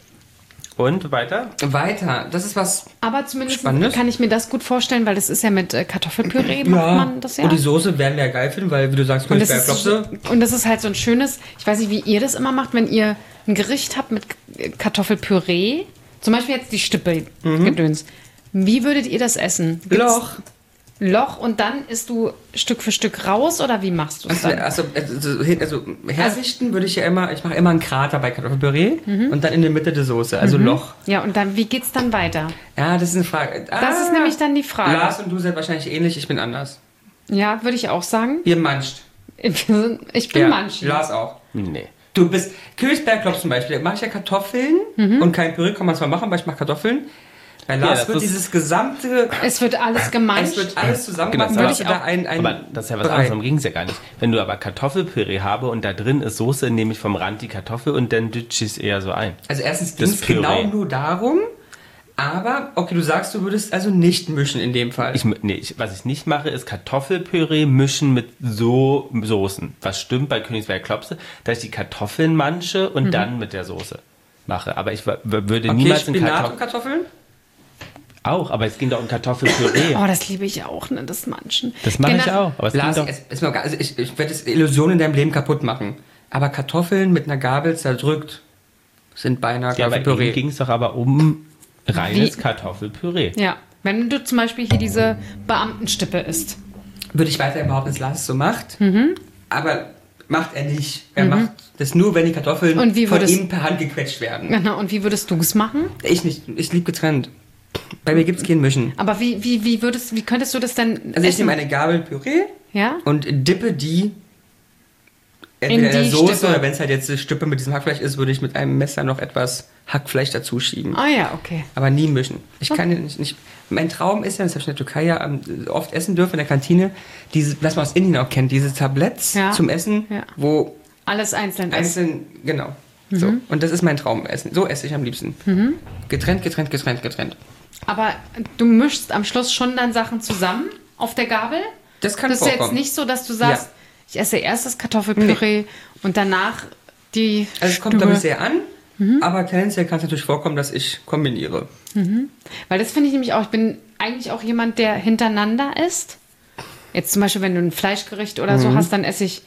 S2: Und weiter?
S3: Weiter, das ist was...
S1: aber zumindest
S3: Spannendes.
S1: kann ich mir das gut vorstellen, weil das ist ja mit äh, Kartoffelpüree macht man das ja.
S3: Und die Soße werden wir ja geil finden, weil, wie du sagst,
S1: Und das, ist,
S3: Königsberger
S1: so- und das ist halt so ein schönes, ich weiß nicht, wie ihr das immer macht, wenn ihr ein Gericht habt mit K- Kartoffelpüree, zum Beispiel jetzt die Stippe gedöns. Wie würdet ihr das essen? Gibt's
S3: Loch.
S1: Loch und dann isst du Stück für Stück raus oder wie machst du es
S3: Also,
S1: dann?
S3: also, also, also herrichten würde ich ja immer, ich mache immer einen Krater bei Kartoffelpüree
S1: Mhm.
S3: und dann in der Mitte die Soße, also Loch.
S1: Ja, und dann, wie geht's dann weiter?
S3: Ja, das ist eine Frage. Ah,
S1: Das ist nämlich dann die Frage.
S3: Lars und du seid wahrscheinlich ähnlich, ich bin anders.
S1: Ja, würde ich auch sagen.
S3: Ihr mancht.
S1: Ich bin
S3: Ja,
S1: Manchi.
S3: Lars auch.
S2: Nee.
S3: Du bist, Königsbergklopf zum Beispiel, da mache ich ja Kartoffeln
S1: Mhm.
S3: und kein Püree, kann man zwar machen, aber ich mache Kartoffeln. Bei Lars
S2: das
S3: wird
S2: ist-
S3: dieses gesamte,
S1: Es wird alles gemanscht.
S3: es wird alles zusammen
S2: Genau,
S3: gemacht,
S2: aber-
S3: machst du da ein, ein
S2: Aber das ist ja was
S3: Brei.
S2: anderes, darum ging es ja gar nicht. Wenn du aber Kartoffelpüree habe und da drin ist Soße, nehme ich vom Rand die Kartoffel und dann dütsche ich es eher so ein.
S3: Also erstens
S2: Das
S3: ging es
S2: Püree.
S3: genau nur darum, aber, okay, du sagst, du würdest also nicht mischen in dem Fall.
S2: Ich, nee, ich, was ich nicht mache, ist Kartoffelpüree mischen mit so Soßen. Was stimmt bei Königsberger Klopse, dass ich die Kartoffeln manche und dann mit der Soße mache. Aber ich w- w- würde
S3: okay,
S2: niemals in
S3: Spinat und
S2: Kartoffeln...
S3: Kartoffeln?
S2: Auch, aber es ging doch um Kartoffelpüree.
S1: Oh, das liebe ich auch, ne, das Manchen.
S2: Das mache ich
S1: Gener-
S2: auch. Aber es ging
S3: Lars,
S2: doch...
S3: es, es, mir auch gar- also ich, ich werde jetzt Illusionen in deinem Leben kaputt machen. Aber Kartoffeln mit einer Gabel zerdrückt sind beinahe
S2: Ja, aber
S3: Kartoffelpüree.
S2: eben ging es doch aber um reines
S1: Wie?
S2: Kartoffelpüree.
S1: Ja, wenn du zum Beispiel hier diese Beamtenstippe isst.
S3: Würde ich weiterhin behaupten, dass Lars es so macht. Aber macht er nicht. Er macht das nur, wenn die Kartoffeln
S1: Und wie
S3: von
S1: würdest-
S3: ihm per Hand gequetscht werden.
S1: Genau, und wie würdest du es machen?
S3: Ich nicht. Ich liebe getrennt. Bei mir gibt es kein Mischen.
S1: Aber wie, wie, wie würdest, wie könntest du das denn
S3: Also ich
S1: essen?
S3: nehme eine Gabel Püree
S1: Ja?
S3: und dippe die entweder in der
S1: die
S3: Soße
S1: Stippe.
S3: oder wenn es halt jetzt eine Stippe mit diesem Hackfleisch ist, würde ich mit einem Messer noch etwas Hackfleisch dazu schieben.
S1: Ah ja, okay.
S3: Aber nie mischen. Ich kann nicht, nicht. Mein Traum ist ja, das habe ich in der Türkei ja ähm, oft essen dürfen in der Kantine, diese, was man aus Indien auch kennt, diese Tabletts
S1: Ja.
S3: zum Essen,
S1: Ja.
S3: wo
S1: Alles einzeln essen.
S3: einzeln, genau. So. Und das ist mein Traumessen. So esse ich am liebsten. Getrennt, getrennt, getrennt, getrennt.
S1: Aber du mischst am Schluss schon dann Sachen zusammen auf der Gabel?
S3: Das kann
S1: Das ist jetzt
S3: vorkommen.
S1: nicht so, dass du sagst,
S3: Ja.
S1: ich esse erst das Kartoffelpüree und danach die
S3: Also es kommt,
S1: Stube.
S3: glaube ich, sehr an, aber tendenziell kann es natürlich vorkommen, dass ich kombiniere.
S1: Weil das finde ich nämlich auch, ich bin eigentlich auch jemand, der hintereinander isst. Jetzt zum Beispiel, wenn du ein Fleischgericht oder so hast, dann esse ich,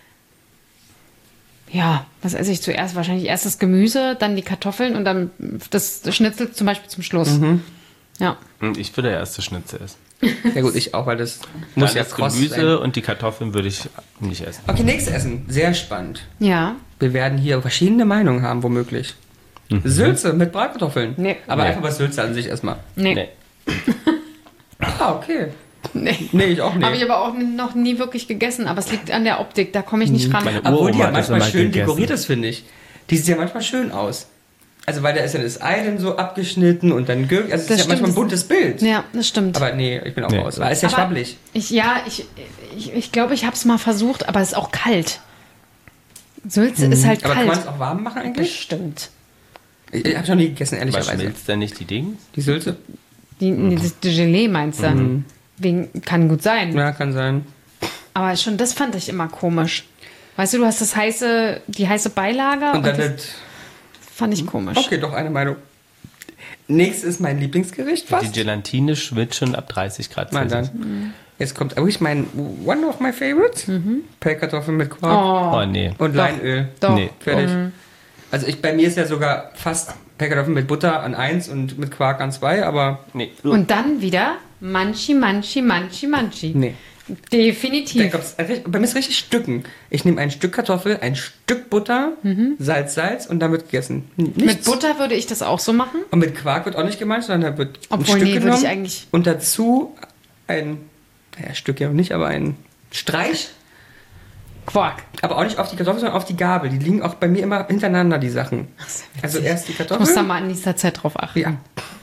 S1: ja, was esse ich zuerst? Wahrscheinlich erst das Gemüse, dann die Kartoffeln und dann das Schnitzel zum Beispiel zum Schluss. Ja.
S2: Und ich würde erst das Schnitzel essen.
S3: Ja gut, ich auch, weil das muss
S2: Dann
S3: ja
S2: das
S3: kross
S2: Gemüse
S3: sein.
S2: und die Kartoffeln würde ich nicht essen.
S3: Okay, nächstes Essen. Sehr spannend.
S1: Ja.
S3: Wir werden hier verschiedene Meinungen haben, womöglich. Sülze mit Bratkartoffeln.
S1: Nee.
S3: Aber
S2: Nee.
S3: einfach mal Sülze an sich erstmal.
S1: Nee.
S2: Nee.
S3: Ah, okay.
S1: Nee.
S3: Nee, ich auch nicht.
S1: Habe ich aber auch noch nie wirklich gegessen, aber es liegt an der Optik, da komme ich nicht ran.
S2: Meine
S3: Obwohl die
S2: Uroma
S3: ja
S2: hat das
S3: manchmal
S2: immer
S3: schön
S2: gegessen.
S3: dekoriert ist, finde ich. Die sieht ja manchmal schön aus. Also weil da ist ja das Ei dann so abgeschnitten und dann Gürk. Also es
S1: Das
S3: ist ja manchmal ein
S1: stimmt.
S3: buntes Bild.
S1: Ja, das stimmt.
S3: Aber nee, ich bin auch
S2: Nee.
S3: raus. Weil es ist ja
S1: Aber
S3: schwabbelig.
S1: Ich, ja, ich ich, ich, glaube, ich habe es mal versucht, aber es ist auch kalt. Sülze ist halt
S3: Aber kann man
S1: kalt.
S3: es auch warm machen eigentlich?
S1: Bestimmt.
S3: Ich, ich habe schon nie gegessen,
S2: Was
S3: ehrlicherweise.
S2: schmilzt denn nicht die Dinge?
S3: Die Sülze?
S1: Die, nee, das die Gelee meinst du? Wegen, kann gut sein.
S3: Ja, kann sein.
S1: Aber schon das fand ich immer komisch. Weißt du, du hast das heiße, die heiße Beilage
S3: Und
S1: und,
S3: dann
S1: das
S3: wird...
S1: fand ich komisch.
S3: Okay, doch eine Meinung. Nächstes ist mein Lieblingsgericht
S2: Die
S3: fast.
S2: Gelatine schwillt schon ab dreißig Grad
S3: Mal
S2: Celsius.
S3: dann. Jetzt kommt wirklich mein one of my favorites. Pellkartoffeln mit Quark
S1: Oh,
S2: Oh nee.
S3: und Leinöl.
S1: doch.
S2: Nee.
S3: Fertig. Also ich, bei mir ist ja sogar fast Pellkartoffeln mit Butter an eins und mit Quark an zwei, aber
S2: Nee.
S1: Und dann wieder Manchi, Manchi, Manchi, Manchi.
S3: nee. Da
S1: Definitiv.
S3: gab's, bei mir ist richtig Stücken. Ich nehme ein Stück Kartoffel, ein Stück Butter, Salz, Salz und dann wird gegessen. Nichts.
S1: Mit Butter würde ich das auch so machen.
S3: Und mit Quark wird auch nicht gemeint, sondern da wird ein
S1: Obwohl,
S3: Stück
S1: nee, würde
S3: genommen
S1: ich eigentlich-
S3: und dazu ein, naja, Stück ja noch nicht, aber ein Streich.
S1: Quark.
S3: Aber auch nicht auf die Kartoffel, sondern auf die Gabel. Die liegen auch bei mir immer hintereinander, die Sachen. Also erst die
S1: Ich muss da
S3: Kartoffel.
S1: mal in nächster Zeit drauf achten.
S3: Ja.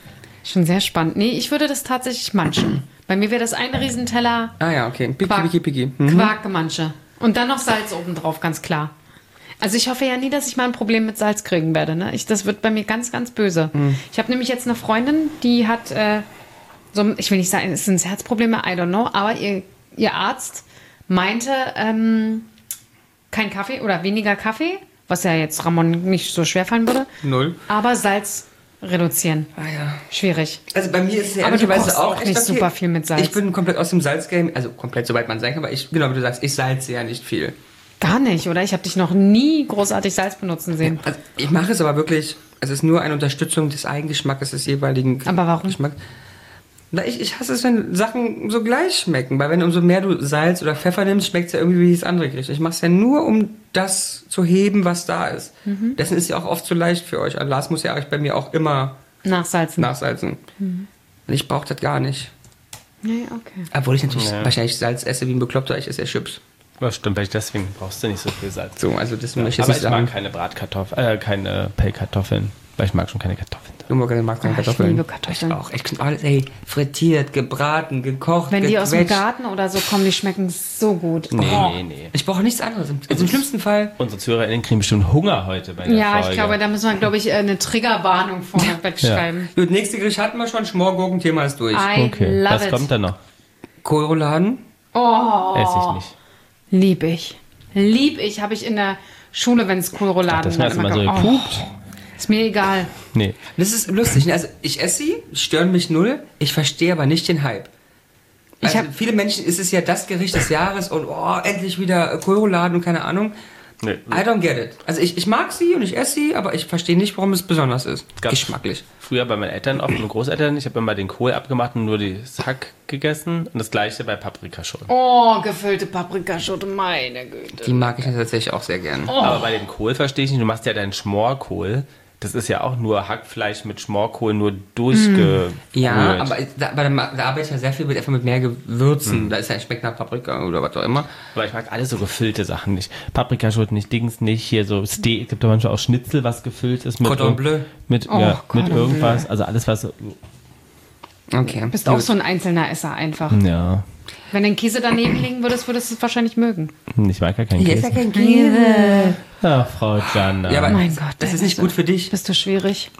S1: Schon sehr spannend. Nee, ich würde das tatsächlich manchen. Bei mir wäre das ein Riesenteller
S3: Ah ja, okay. Piki,
S1: Quark,
S3: piki, piki. Mhm.
S1: Quarkgemanche. Und dann noch Salz obendrauf, ganz klar. Also ich hoffe ja nie, dass ich mal ein Problem mit Salz kriegen werde. Ne? Ich, das wird bei mir ganz, ganz böse.
S3: Mhm.
S1: Ich habe nämlich jetzt eine Freundin, die hat, äh, so, ich will nicht sagen, es sind Herzprobleme, I don't know, aber ihr, ihr Arzt meinte, ähm, kein Kaffee oder weniger Kaffee, was ja jetzt Ramon nicht so schwer fallen würde.
S3: Null.
S1: Aber Salz reduzieren.
S3: Ah ja.
S1: Schwierig.
S3: Also bei mir ist es ja
S1: Aber du
S3: ehrlicherweise
S1: kochst auch
S3: echt
S1: nicht
S3: okay.
S1: super viel mit Salz.
S3: Ich bin komplett aus dem Salzgame, also komplett soweit man sein kann, aber ich, genau wie du sagst, ich salze ja nicht viel.
S1: Gar nicht, oder? Ich habe dich noch nie großartig Salz benutzen sehen.
S3: Also ich mache es aber wirklich, es ist nur eine Unterstützung des Eigengeschmacks des jeweiligen
S1: Aber warum?
S3: Geschmacks. Na, ich, ich hasse es, wenn Sachen so gleich schmecken, weil wenn umso mehr du Salz oder Pfeffer nimmst, schmeckt es ja irgendwie wie das andere Gericht. Ich mache es ja nur, um das zu heben, was da ist.
S1: Mhm.
S3: Dessen ist ja auch oft zu leicht für euch. Also Lars muss ja euch bei mir auch immer
S1: Nachsalzen.
S3: nachsalzen.
S1: Mhm.
S3: Und ich brauche das gar nicht.
S1: Nee, okay.
S3: Obwohl ich natürlich
S2: Ja.
S3: wahrscheinlich Salz esse wie ein Bekloppter, ich esse ja Chips.
S2: Das stimmt, vielleicht deswegen brauchst du nicht so viel Salz.
S3: So, also das
S2: Ja,
S3: möchte ich
S2: aber
S3: jetzt
S2: ich
S3: nicht sagen.
S2: mag keine Bratkartoffeln, äh, keine Pellkartoffeln, weil ich mag schon keine Kartoffeln.
S3: Du magst keine
S1: Ah, ich
S3: Kartoffeln.
S1: liebe Kartoffeln.
S3: Ich auch. Ich kann alles, ey, frittiert, gebraten, gekocht,
S1: Wenn die aus dem
S3: gequetscht.
S1: Garten oder so kommen, die schmecken so gut.
S2: Nee,
S1: Oh.
S2: nee, nee.
S3: Ich brauche nichts anderes. Also im schlimmsten Fall.
S2: Unsere ZuhörerInnen kriegen bestimmt Hunger heute bei der
S1: Ja,
S2: Folge.
S1: ich glaube, da müssen wir, glaube ich, eine Triggerwarnung vorne wegschreiben.
S3: Gut, nächste Gericht hatten wir schon. Schmorgurken-Thema ist durch.
S1: I
S2: Okay,
S1: love
S2: was
S1: it.
S2: kommt da noch?
S3: Kohlrouladen.
S1: Oh,
S2: Esse ich nicht.
S1: lieb ich. Lieb ich, habe ich in der Schule, wenn es Kohlrouladen
S2: Das war
S1: dann
S2: jetzt mal so
S1: gab.
S2: gepupt.
S1: Ist mir egal.
S2: Nee.
S3: Das ist lustig. Ne? Also ich esse sie, stören mich null. Ich verstehe aber nicht den Hype.
S1: Ich
S3: Also
S1: hab-
S3: viele Menschen ist es ja das Gericht des Jahres und oh, endlich wieder Kohlrouladen und keine Ahnung.
S2: Nee.
S3: I don't get it. Also ich, ich mag sie und ich esse sie, aber ich verstehe nicht, warum es besonders ist.
S2: Gab's
S3: Geschmacklich.
S2: Früher bei meinen Eltern oft und Großeltern, ich habe immer den Kohl abgemacht und nur das Hack gegessen und das gleiche bei Paprikaschoten.
S1: Oh, gefüllte Paprikaschote, meine Güte.
S3: Die mag ich tatsächlich auch sehr gern.
S2: Aber bei dem Kohl verstehe ich nicht, du machst ja deinen Schmorkohl. Das ist ja auch nur Hackfleisch mit Schmorkohl, nur durchgerührt.
S3: Ja, aber da, aber da, da arbeite ich ja sehr viel mit, einfach mit mehr Gewürzen. Da ist ja schmeckt nach Paprika oder was auch immer.
S2: Aber ich mag alle so gefüllte Sachen nicht. Paprikaschoten nicht, Dings nicht, hier so Steak. Es gibt da manchmal auch Schnitzel, was gefüllt ist mit,
S3: Cordon
S2: irg-
S3: bleu.
S2: mit,
S1: Oh,
S2: ja, mit
S1: Cordon
S2: irgendwas. Also alles, was...
S3: Okay.
S1: Du bist auch so ein einzelner Esser einfach.
S2: Ja,
S1: Wenn du den Käse daneben legen würdest, würdest du es wahrscheinlich mögen.
S2: ich mag ja keinen
S3: Hier ist ja
S2: Käse.
S3: kein Käse.
S2: Ja, Frau Jana.
S3: Ja, aber
S1: Mein Gott,
S3: das
S1: ey,
S3: ist nicht
S1: bist
S3: gut
S1: du-
S3: für dich.
S1: Bist du schwierig?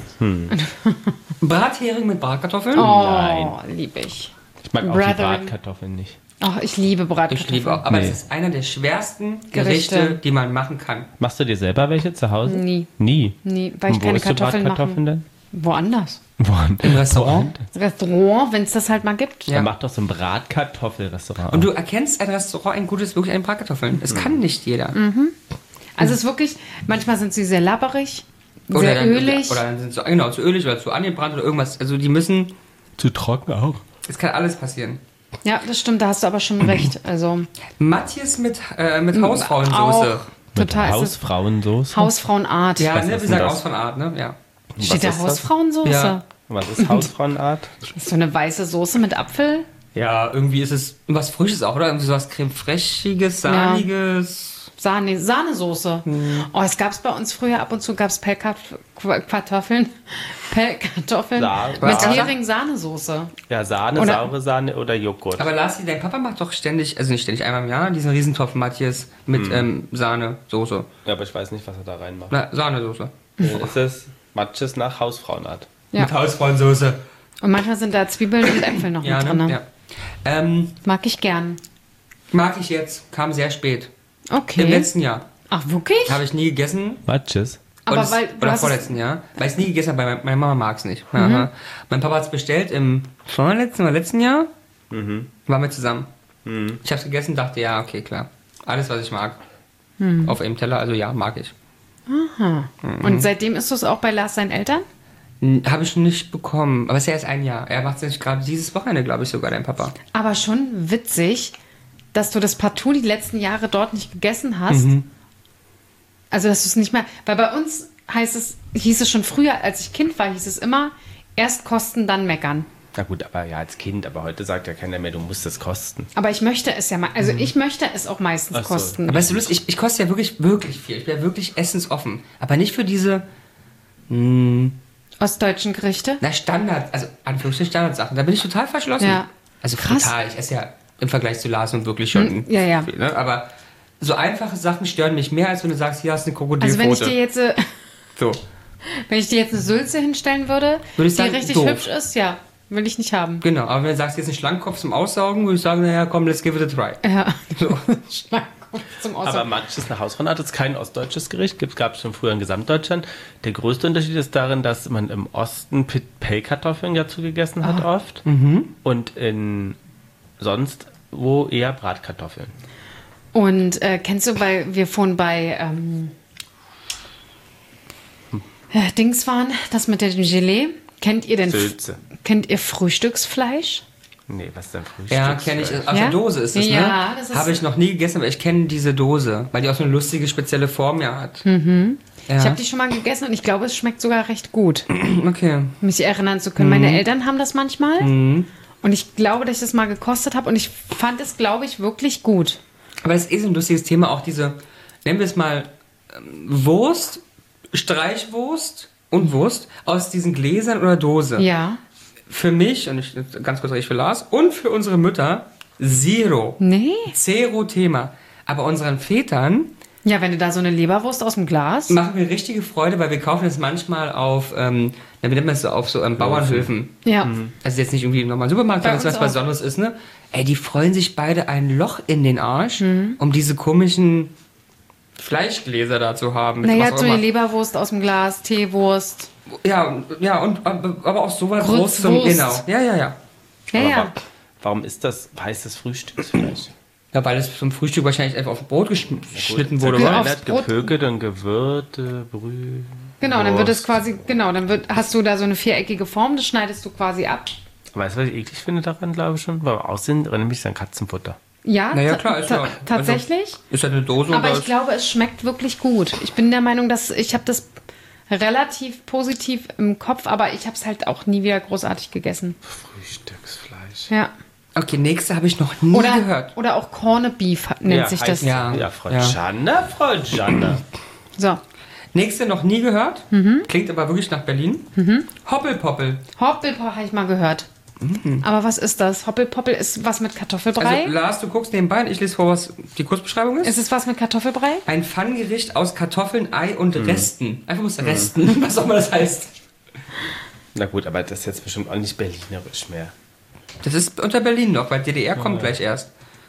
S3: Brathering mit Bratkartoffeln?
S1: Oh, lieb ich.
S2: ich mag auch
S1: Brethren.
S2: die Bratkartoffeln nicht.
S1: Oh, ich liebe
S3: Ich
S1: Bratkartoffeln.
S3: liebe auch. Aber
S2: Nee.
S3: es ist einer der schwersten
S1: Gerichte.
S3: Gerichte, die man machen kann.
S2: Machst du dir selber welche zu Hause?
S1: Nie.
S2: Nie?
S1: Nee, weil ich
S2: Und wo
S1: keine
S2: isst du
S1: Kartoffeln
S2: Bratkartoffeln
S1: mache.
S2: denn?
S1: Woanders.
S2: Wohin?
S3: Im Restaurant.
S1: Restaurant, wenn es das halt mal gibt.
S3: Ja.
S2: Dann mach doch so ein Bratkartoffelrestaurant.
S3: Und du erkennst ein Restaurant ein gutes wirklich an Bratkartoffeln. Das kann nicht jeder.
S1: Also es ist wirklich, manchmal sind sie sehr labberig,
S3: Oder
S1: sehr
S3: dann,
S1: ölig.
S3: Oder dann sind sie genau zu ölig oder zu angebrannt oder irgendwas. Also die müssen.
S2: zu trocken auch.
S3: Es kann alles passieren.
S1: Ja, das stimmt, da hast du aber schon recht. Also
S3: Matjes mit, äh, mit Hausfrauensoße.
S1: auch total.
S2: Mit
S1: Es ist
S2: Hausfrauensoße?
S1: Hausfrauenart.
S3: Ja,
S2: Was
S3: ne,
S2: ist
S3: wir
S2: denn
S3: sagen
S2: das?
S3: aus von Art, ne? Ja.
S1: Steht da
S2: ist das?
S1: Hausfrauensoße?
S3: Ja.
S2: Was ist Hausfrauenart?
S1: Ist so eine weiße Soße mit Apfel?
S3: Ja, irgendwie ist es was Frisches auch, oder? Irgendwie sowas Creme Fraichiges, Sahniges.
S1: Sahne, Sahnesoße. Oh, es gab es bei uns früher ab und zu, gab es Pellkartoffeln. Pellkartoffeln
S2: Sa-
S1: mit
S3: Sa-
S1: Hering-Sahnesoße.
S2: Ja, Sahne,
S1: Oder-
S2: saure Sahne oder Joghurt.
S3: Aber Lassi, dein Papa macht doch ständig, also nicht ständig, einmal im Jahr, diesen Riesentopf Matjes mit ähm, Sahnesoße.
S2: ja, aber ich weiß nicht, was er da reinmacht.
S3: Na, Sahnesoße.
S2: Äh, ist es Matches nach Hausfrauenart?
S1: Ja.
S3: Mit Hausfrauensoße.
S1: Und manchmal sind da Zwiebeln und Äpfel noch
S3: Ja,
S1: mit drin.
S3: ne? Ja. Ähm,
S1: Mag ich gern.
S3: mag ich jetzt, kam sehr spät.
S1: Okay.
S3: Im letzten Jahr.
S1: Ach, wirklich?
S3: Habe ich nie gegessen.
S2: Matches?
S1: Aber
S3: Und es-
S1: weil du
S3: oder
S1: hast es-
S3: vorletzten Jahr. Weil ich es nie gegessen habe, weil meine Mama mag es nicht. Aha. Mein Papa hat es bestellt im vorletzten oder letzten Jahr.
S2: Mhm.
S3: Waren wir zusammen.
S2: Mhm.
S3: Ich habe es gegessen, dachte, ja, okay, klar. Alles, was ich mag. Auf einem Teller, also ja, mag ich.
S1: Und seitdem isst du es auch bei Lars seinen Eltern?
S3: Habe ich nicht bekommen. Aber es ist ja erst ein Jahr. Er macht es nicht gerade dieses Wochenende, glaube ich, sogar, dein Papa.
S1: Aber schon witzig, dass du das partout die letzten Jahre dort nicht gegessen hast.
S3: Mhm.
S1: Also, dass du es nicht mehr. Weil bei uns heißt es, hieß es schon früher, als ich Kind war, hieß es immer, erst kosten, dann meckern.
S2: Na gut, aber ja, als Kind, aber heute sagt ja keiner mehr, du musst es kosten.
S1: Aber ich möchte es ja mal. Also, ich möchte es auch meistens
S2: Ach so.
S1: kosten.
S3: Aber weißt du, lustig, ich, ich koste ja wirklich, wirklich viel. Ich bin ja wirklich essensoffen. Aber nicht für diese. Mh,
S1: Ostdeutschen Gerichte?
S3: Na, Standard, also Anführungsstrichen Standardsachen. Da bin ich total verschlossen.
S1: Ja.
S3: Also
S1: Krass.
S3: total. Ich esse ja im Vergleich zu Lars und wirklich schon
S1: Hm, ja, ja.
S3: viel, ne? Aber so einfache Sachen stören mich mehr, als wenn du sagst, hier hast du eine
S1: Also
S3: Krokodilpfote.
S1: wenn ich dir jetzt, äh,
S3: so.
S1: wenn ich dir jetzt eine Sülze hinstellen würde,
S3: Würde ich
S1: die
S3: sagen,
S1: richtig
S3: doof.
S1: hübsch ist, ja, will ich nicht haben.
S3: Genau, aber wenn du sagst, jetzt ein Schlangenkopf zum Aussaugen, würde ich sagen, naja, komm, let's give it a try.
S1: Ja.
S3: So.
S1: Schlangenkopf zum
S2: Aber
S1: Aussehen.
S2: manches nach Hausfrauen hat es kein ostdeutsches Gericht, gab es schon früher in Gesamtdeutschland. Der größte Unterschied ist darin, dass man im Osten Pit- Pellkartoffeln dazu gegessen hat oft und in sonst wo eher Bratkartoffeln.
S1: Und äh, kennst du, weil wir vorhin bei ähm, äh, Dings waren, das mit dem Gelee, kennt ihr denn
S2: Sülze.
S1: kennt ihr Frühstücksfleisch?
S2: Nee, was ist denn Frühstück?
S3: Ja, kenne ich. Aus
S1: Ja?
S3: der Dose ist es,
S1: Ja,
S3: ne?
S1: das ist-
S3: Habe ich noch nie gegessen, aber ich kenne diese Dose, weil die auch so eine lustige, spezielle Form ja hat.
S1: Mhm.
S3: Ja.
S1: Ich habe die schon mal gegessen und ich glaube, es schmeckt sogar recht gut,
S3: Okay.
S1: mich erinnern zu können.
S3: Mhm.
S1: Meine Eltern haben das manchmal und ich glaube, dass ich das mal gekostet habe und ich fand es, glaube ich, wirklich gut.
S3: Aber das ist eh so ein lustiges Thema, auch diese, nennen wir es mal, ähm, Wurst, Streichwurst und Wurst aus diesen Gläsern oder Dose.
S1: Ja.
S3: Für mich, und ich ganz kurz rede ich für Lars, und für unsere Mütter, Zero.
S1: Nee.
S3: Zero Thema. Aber unseren Vätern
S1: Ja, wenn du da so eine Leberwurst aus dem Glas.
S3: machen wir richtige Freude, weil wir kaufen es manchmal auf, ähm, wie nennt man es so, auf so ähm, Bauernhöfen.
S1: Ja.
S3: Also jetzt nicht irgendwie im normalen Supermarkt,
S1: Bei
S3: weil es
S1: uns
S3: was
S1: auch.
S3: Besonderes ist, ne? Ey, die freuen sich beide ein Loch in den Arsch,
S1: Mhm.
S3: um diese komischen Fleischgläser da zu haben. mit
S1: Naja,
S3: was auch
S1: so eine
S3: immer.
S1: Leberwurst aus dem Glas, Teewurst.
S3: Ja, und- ja, und aber auch so was
S1: Grützwurst.
S3: groß zum, genau. Ja, ja, ja.
S1: Ja,
S2: Aber
S1: ja.
S2: wa- Warum ist das, heißt das Frühstücksfleisch?
S3: Ja, weil es zum Frühstück wahrscheinlich einfach auf Brot geschn- geschnitten wurde,
S1: Ja,
S3: oder?
S1: aufs
S2: Zerkleinert,
S1: Brot.
S2: gepökelt und gewürte Brühe.
S1: Genau, dann wird es
S2: Wurst.
S1: quasi, genau, dann wird, hast du da so eine viereckige Form, das schneidest du quasi ab.
S2: Weißt du, was ich eklig finde daran, glaube ich schon? Weil Aussehen erinnert mich an Katzenfutter.
S1: Ja,
S3: Naja,
S1: ta-
S3: klar, ist
S1: ta-
S3: ja-
S1: tatsächlich.
S3: Ist halt eine Dose und
S1: Aber
S3: da
S1: ich
S3: ist-
S1: glaube, es schmeckt wirklich gut. Ich bin der Meinung, dass ich habe das relativ positiv im Kopf, aber ich habe es halt auch nie wieder großartig gegessen.
S2: Frühstücksfleisch.
S1: Ja.
S3: Okay, nächste habe ich noch nie
S1: Oder,
S3: gehört.
S1: oder auch Corned Beef nennt
S2: Ja,
S1: sich
S2: heißt-
S1: das.
S3: Ja.
S2: Ja, Frau
S3: Ja.
S2: Janna, Frau Janna.
S1: So.
S3: Nächste noch nie gehört.
S1: Mhm.
S3: Klingt aber wirklich nach Berlin. Hoppelpoppel.
S1: Hoppelpoppel habe ich mal gehört. Aber was ist das? Hoppelpoppel ist was mit Kartoffelbrei?
S3: Also Lars, du guckst nebenbei, ich lese vor, was die Kurzbeschreibung ist.
S1: ist es was mit Kartoffelbrei?
S3: Ein Pfannengericht aus Kartoffeln, Ei und
S2: Mhm.
S3: Resten. Einfach muss Resten, was auch immer das heißt.
S2: Na gut, aber das ist jetzt bestimmt auch nicht berlinerisch mehr.
S3: Das ist unter Berlin noch, weil D D R kommt gleich erst.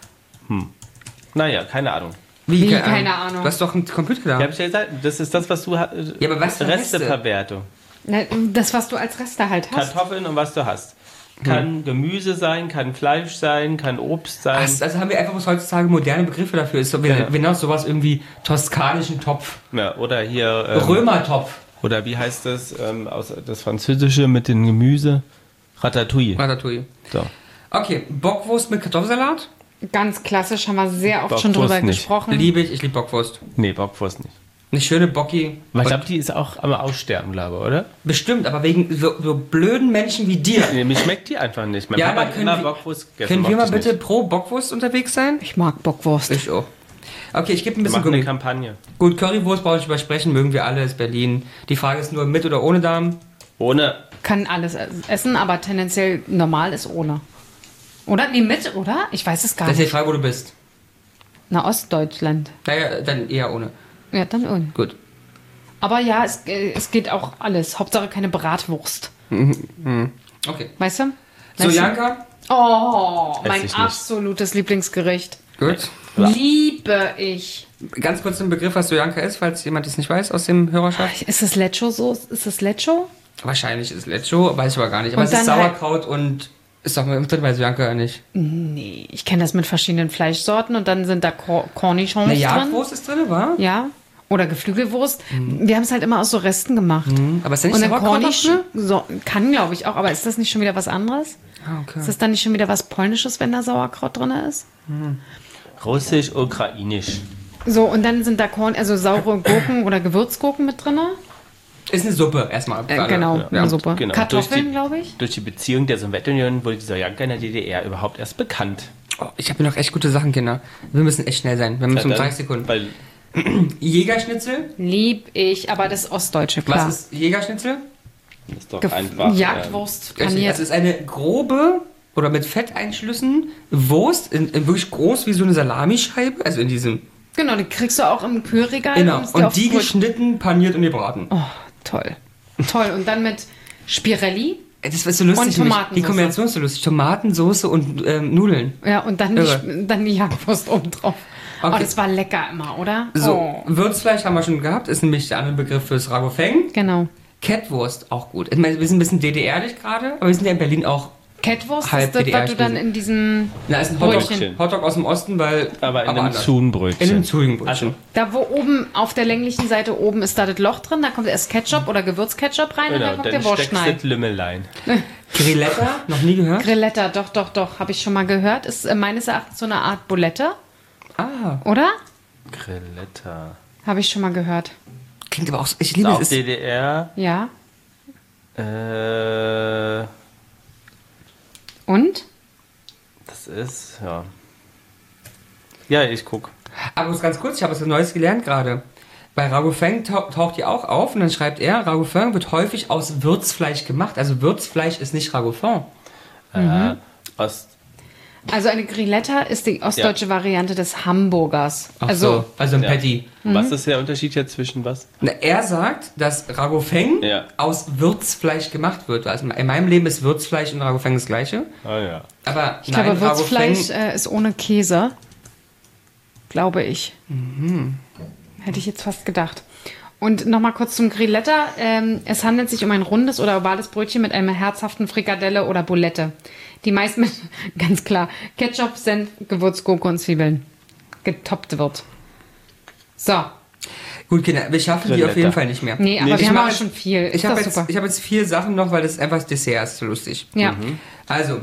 S2: Naja, keine Ahnung.
S1: Wie, keine Ahnung.
S3: Du hast doch einen Computer da.
S2: Ja, hab ich ja gesagt, das ist das, was du hast.
S3: Ja, aber was für Reste?
S2: Resteverwertung.
S1: Na, Das, was du als Reste halt hast.
S2: Kartoffeln und was du hast. Kann Gemüse sein, kann Fleisch sein, kann Obst sein.
S3: Also, also haben wir einfach bloß heutzutage moderne Begriffe dafür. Ist so, wir,
S2: Ja.
S3: wir nennen sowas irgendwie toskanischen Topf.
S2: Ja, oder hier. Ähm,
S3: Römertopf.
S2: Oder wie heißt das? Ähm, aus, das Französische mit dem Gemüse? Ratatouille.
S3: Ratatouille.
S2: So.
S3: Okay, Bockwurst mit Kartoffelsalat.
S1: Ganz klassisch, haben wir sehr oft schon
S2: Bockwurst
S1: drüber
S2: nicht.
S1: gesprochen.
S3: Liebe ich, ich liebe Bockwurst.
S2: Nee, Bockwurst nicht.
S3: Eine schöne Bocki.
S2: Weil ich
S3: Und
S2: glaube, die ist auch am Aussterben, glaube ich, oder?
S3: bestimmt, aber wegen so, so blöden Menschen wie dir.
S2: Nee, mir schmeckt die einfach nicht. Mein
S3: Ja,
S2: Papa
S3: aber
S2: hat
S3: können
S2: immer
S3: wir-
S2: Bockwurst gegessen.
S3: Können wir mal
S2: mochte ich
S3: bitte
S2: nicht.
S3: pro Bockwurst unterwegs sein?
S1: Ich mag Bockwurst.
S3: Ich auch. Okay, ich gebe ein
S2: Wir
S3: bisschen
S2: machen eine
S3: Gummi.
S2: Kampagne.
S3: Gut, Currywurst brauche ich übersprechen, mögen wir alle, ist Berlin. Die Frage ist nur mit oder ohne Darm.
S2: Ohne.
S1: Kann alles essen, aber tendenziell normal ist ohne. Oder? Nee, mit, oder? Ich weiß es gar
S3: Das ist die
S1: nicht.
S3: Frage, wo du bist.
S1: Na, Ostdeutschland.
S3: Naja, dann eher ohne.
S1: Ja, dann ohne.
S3: Gut.
S1: Aber ja, es, äh, es geht auch alles. Hauptsache keine Bratwurst.
S3: Okay.
S1: Weißt du?
S3: So,
S1: Weißt du?
S3: Janka.
S1: Oh,
S2: Ess
S1: mein
S2: ich nicht.
S1: absolutes Lieblingsgericht.
S3: Gut.
S2: Ja.
S1: Liebe ich.
S3: Ganz kurz den Begriff, was Sojanka ist, falls jemand das nicht weiß aus dem Hörerschaft.
S1: Ist das Lecho so? Ist das Lecho?
S3: Wahrscheinlich ist Lecho, weiß ich aber gar nicht. Aber
S1: Und
S3: es ist
S1: dann halt-
S3: Sauerkraut und ist doch mal drin bei Sojanka nicht.
S1: Nee, ich kenne das mit verschiedenen Fleischsorten und dann sind da Cor Cornichons
S3: Eine
S1: drin.
S3: Jagdwurst ist drin, wa?
S1: Ja. Oder Geflügelwurst. Wir haben es halt immer aus so Resten gemacht.
S3: Aber ist da nicht
S1: Und dann
S3: Sauerkraut
S1: Cornish,
S3: drin?
S1: so, kann glaube ich auch, aber ist das nicht schon wieder was anderes?
S3: Ah, okay.
S1: Ist das dann nicht schon wieder was Polnisches, wenn da Sauerkraut drin ist?
S2: Russisch, ukrainisch.
S1: So, und dann sind da Korn, also saure Gurken oder Gewürzgurken mit drin.
S3: Ist eine Suppe erstmal.
S1: Äh, genau,
S3: Ja.
S1: eine Suppe.
S2: Genau.
S1: Kartoffeln,
S2: Durch die-
S1: glaube ich.
S2: Durch die Beziehung der Sowjetunion wurde dieser Janka in der D D R überhaupt erst bekannt.
S3: Oh, ich habe hier noch echt gute Sachen, Kinder. Wir müssen echt schnell sein. Wir müssen um
S2: Ja, dann-
S3: dreißig Sekunden.
S2: Weil
S3: Jägerschnitzel.
S1: Lieb ich, aber das Ostdeutsche, klar.
S3: Was ist Jägerschnitzel?
S2: Das ist doch
S1: Gef-
S2: einfach.
S1: Jagdwurst
S3: Das
S1: paniert.
S3: ist eine grobe oder mit Fetteinschlüssen Wurst, in, in wirklich groß wie so eine Salamischeibe, also in diesem,
S1: Genau, die kriegst du auch im Kühlregal.
S3: genau,
S1: es dir
S3: und
S1: aufs
S3: die
S1: Brot-
S3: geschnitten, paniert und gebraten.
S1: Oh, toll. Toll. Und dann mit Spirelli.
S3: Das ist so lustig.
S1: Und
S3: nämlich.
S1: Tomatensauce.
S3: Die Kombination ist so lustig. Tomatensauce und ähm, Nudeln.
S1: Ja, und dann die,
S3: Irre.
S1: Sp- dann die Jagdwurst oben drauf. Oh,
S3: Okay.
S1: das war lecker immer, oder?
S3: So,
S1: Oh.
S3: Würzfleisch haben wir schon gehabt, ist nämlich der andere Begriff fürs Ragofeng.
S1: Genau.
S3: Kettwurst, auch gut. Ich meine, wir sind ein bisschen D D R-lich gerade, aber wir sind ja in Berlin auch.
S1: Kettwurst
S3: Halb
S1: ist das,
S3: D D R
S1: was du dann
S3: gewesen.
S1: in diesem
S3: Na, ist ein Hotdog,
S2: Brötchen.
S3: Hotdog aus dem Osten, weil.
S2: Aber in einem
S3: anders.
S2: Zuhnbrötchen.
S3: In einem Zugenbrötchen.
S2: Also,
S1: Da, wo oben auf der länglichen Seite oben ist da das Loch drin, da kommt erst Ketchup oder Gewürzketchup rein und
S2: genau,
S1: dann kommt
S2: dann
S1: der
S2: steckst du
S1: Wurstschneid.
S2: das Lümmelein.
S3: Grilletta, noch nie gehört?
S1: Grilletta, doch, doch, doch, habe ich schon mal gehört. Ist äh, meines Erachtens so eine Art Bulette,
S3: Ah,
S1: oder?
S2: Grilletta.
S1: Habe ich schon mal gehört.
S3: klingt aber auch. Ich
S2: Ist
S3: liebe
S2: auch
S3: es.
S2: D D R.
S1: Ja.
S2: Äh,
S1: Und?
S2: das ist, ja. Ja, ich guck.
S3: Aber bloß ganz kurz, ich habe was Neues gelernt gerade. Bei Ragofeng tau taucht die auch auf und dann schreibt er, Ragofeng wird häufig aus Würzfleisch gemacht. Also Würzfleisch ist nicht Ragofeng.
S2: Äh, Ost,
S1: Also eine Grilletta ist die ostdeutsche Variante des Hamburgers.
S3: Ach
S1: also
S3: so, also ein
S2: ja.
S3: Patty.
S2: Was ist der Unterschied jetzt zwischen was?
S3: Na, er sagt, dass Ragofeng
S2: Ja.
S3: aus Würzfleisch gemacht wird. Also in meinem Leben ist Würzfleisch und Ragofeng das gleiche.
S2: Ah ja.
S3: Aber
S1: ich glaube, Würzfleisch
S3: Ragofeng,
S1: äh, ist ohne Käse. Glaube ich.
S3: Mhm.
S1: Hätte ich jetzt fast gedacht. Und nochmal kurz zum Grilletta. Ähm, es handelt sich um ein rundes oder ovales Brötchen mit einer herzhaften Frikadelle oder Bulette. Die meist mit, ganz klar, Ketchup, Senf, Gewürz, Gurke und Zwiebeln getoppt wird. So.
S3: gut, Kinder, wir schaffen die
S2: Grilletta.
S3: auf jeden Fall nicht mehr.
S1: Nee, aber
S3: Ich
S1: wir haben
S3: mach
S1: aber
S3: jetzt-
S1: schon viel. Ist
S3: Ich habe
S1: doch
S3: jetzt,
S1: super.
S3: ich hab jetzt vier Sachen noch, weil das einfach das Dessert ist so lustig.
S1: Ja.
S3: Also,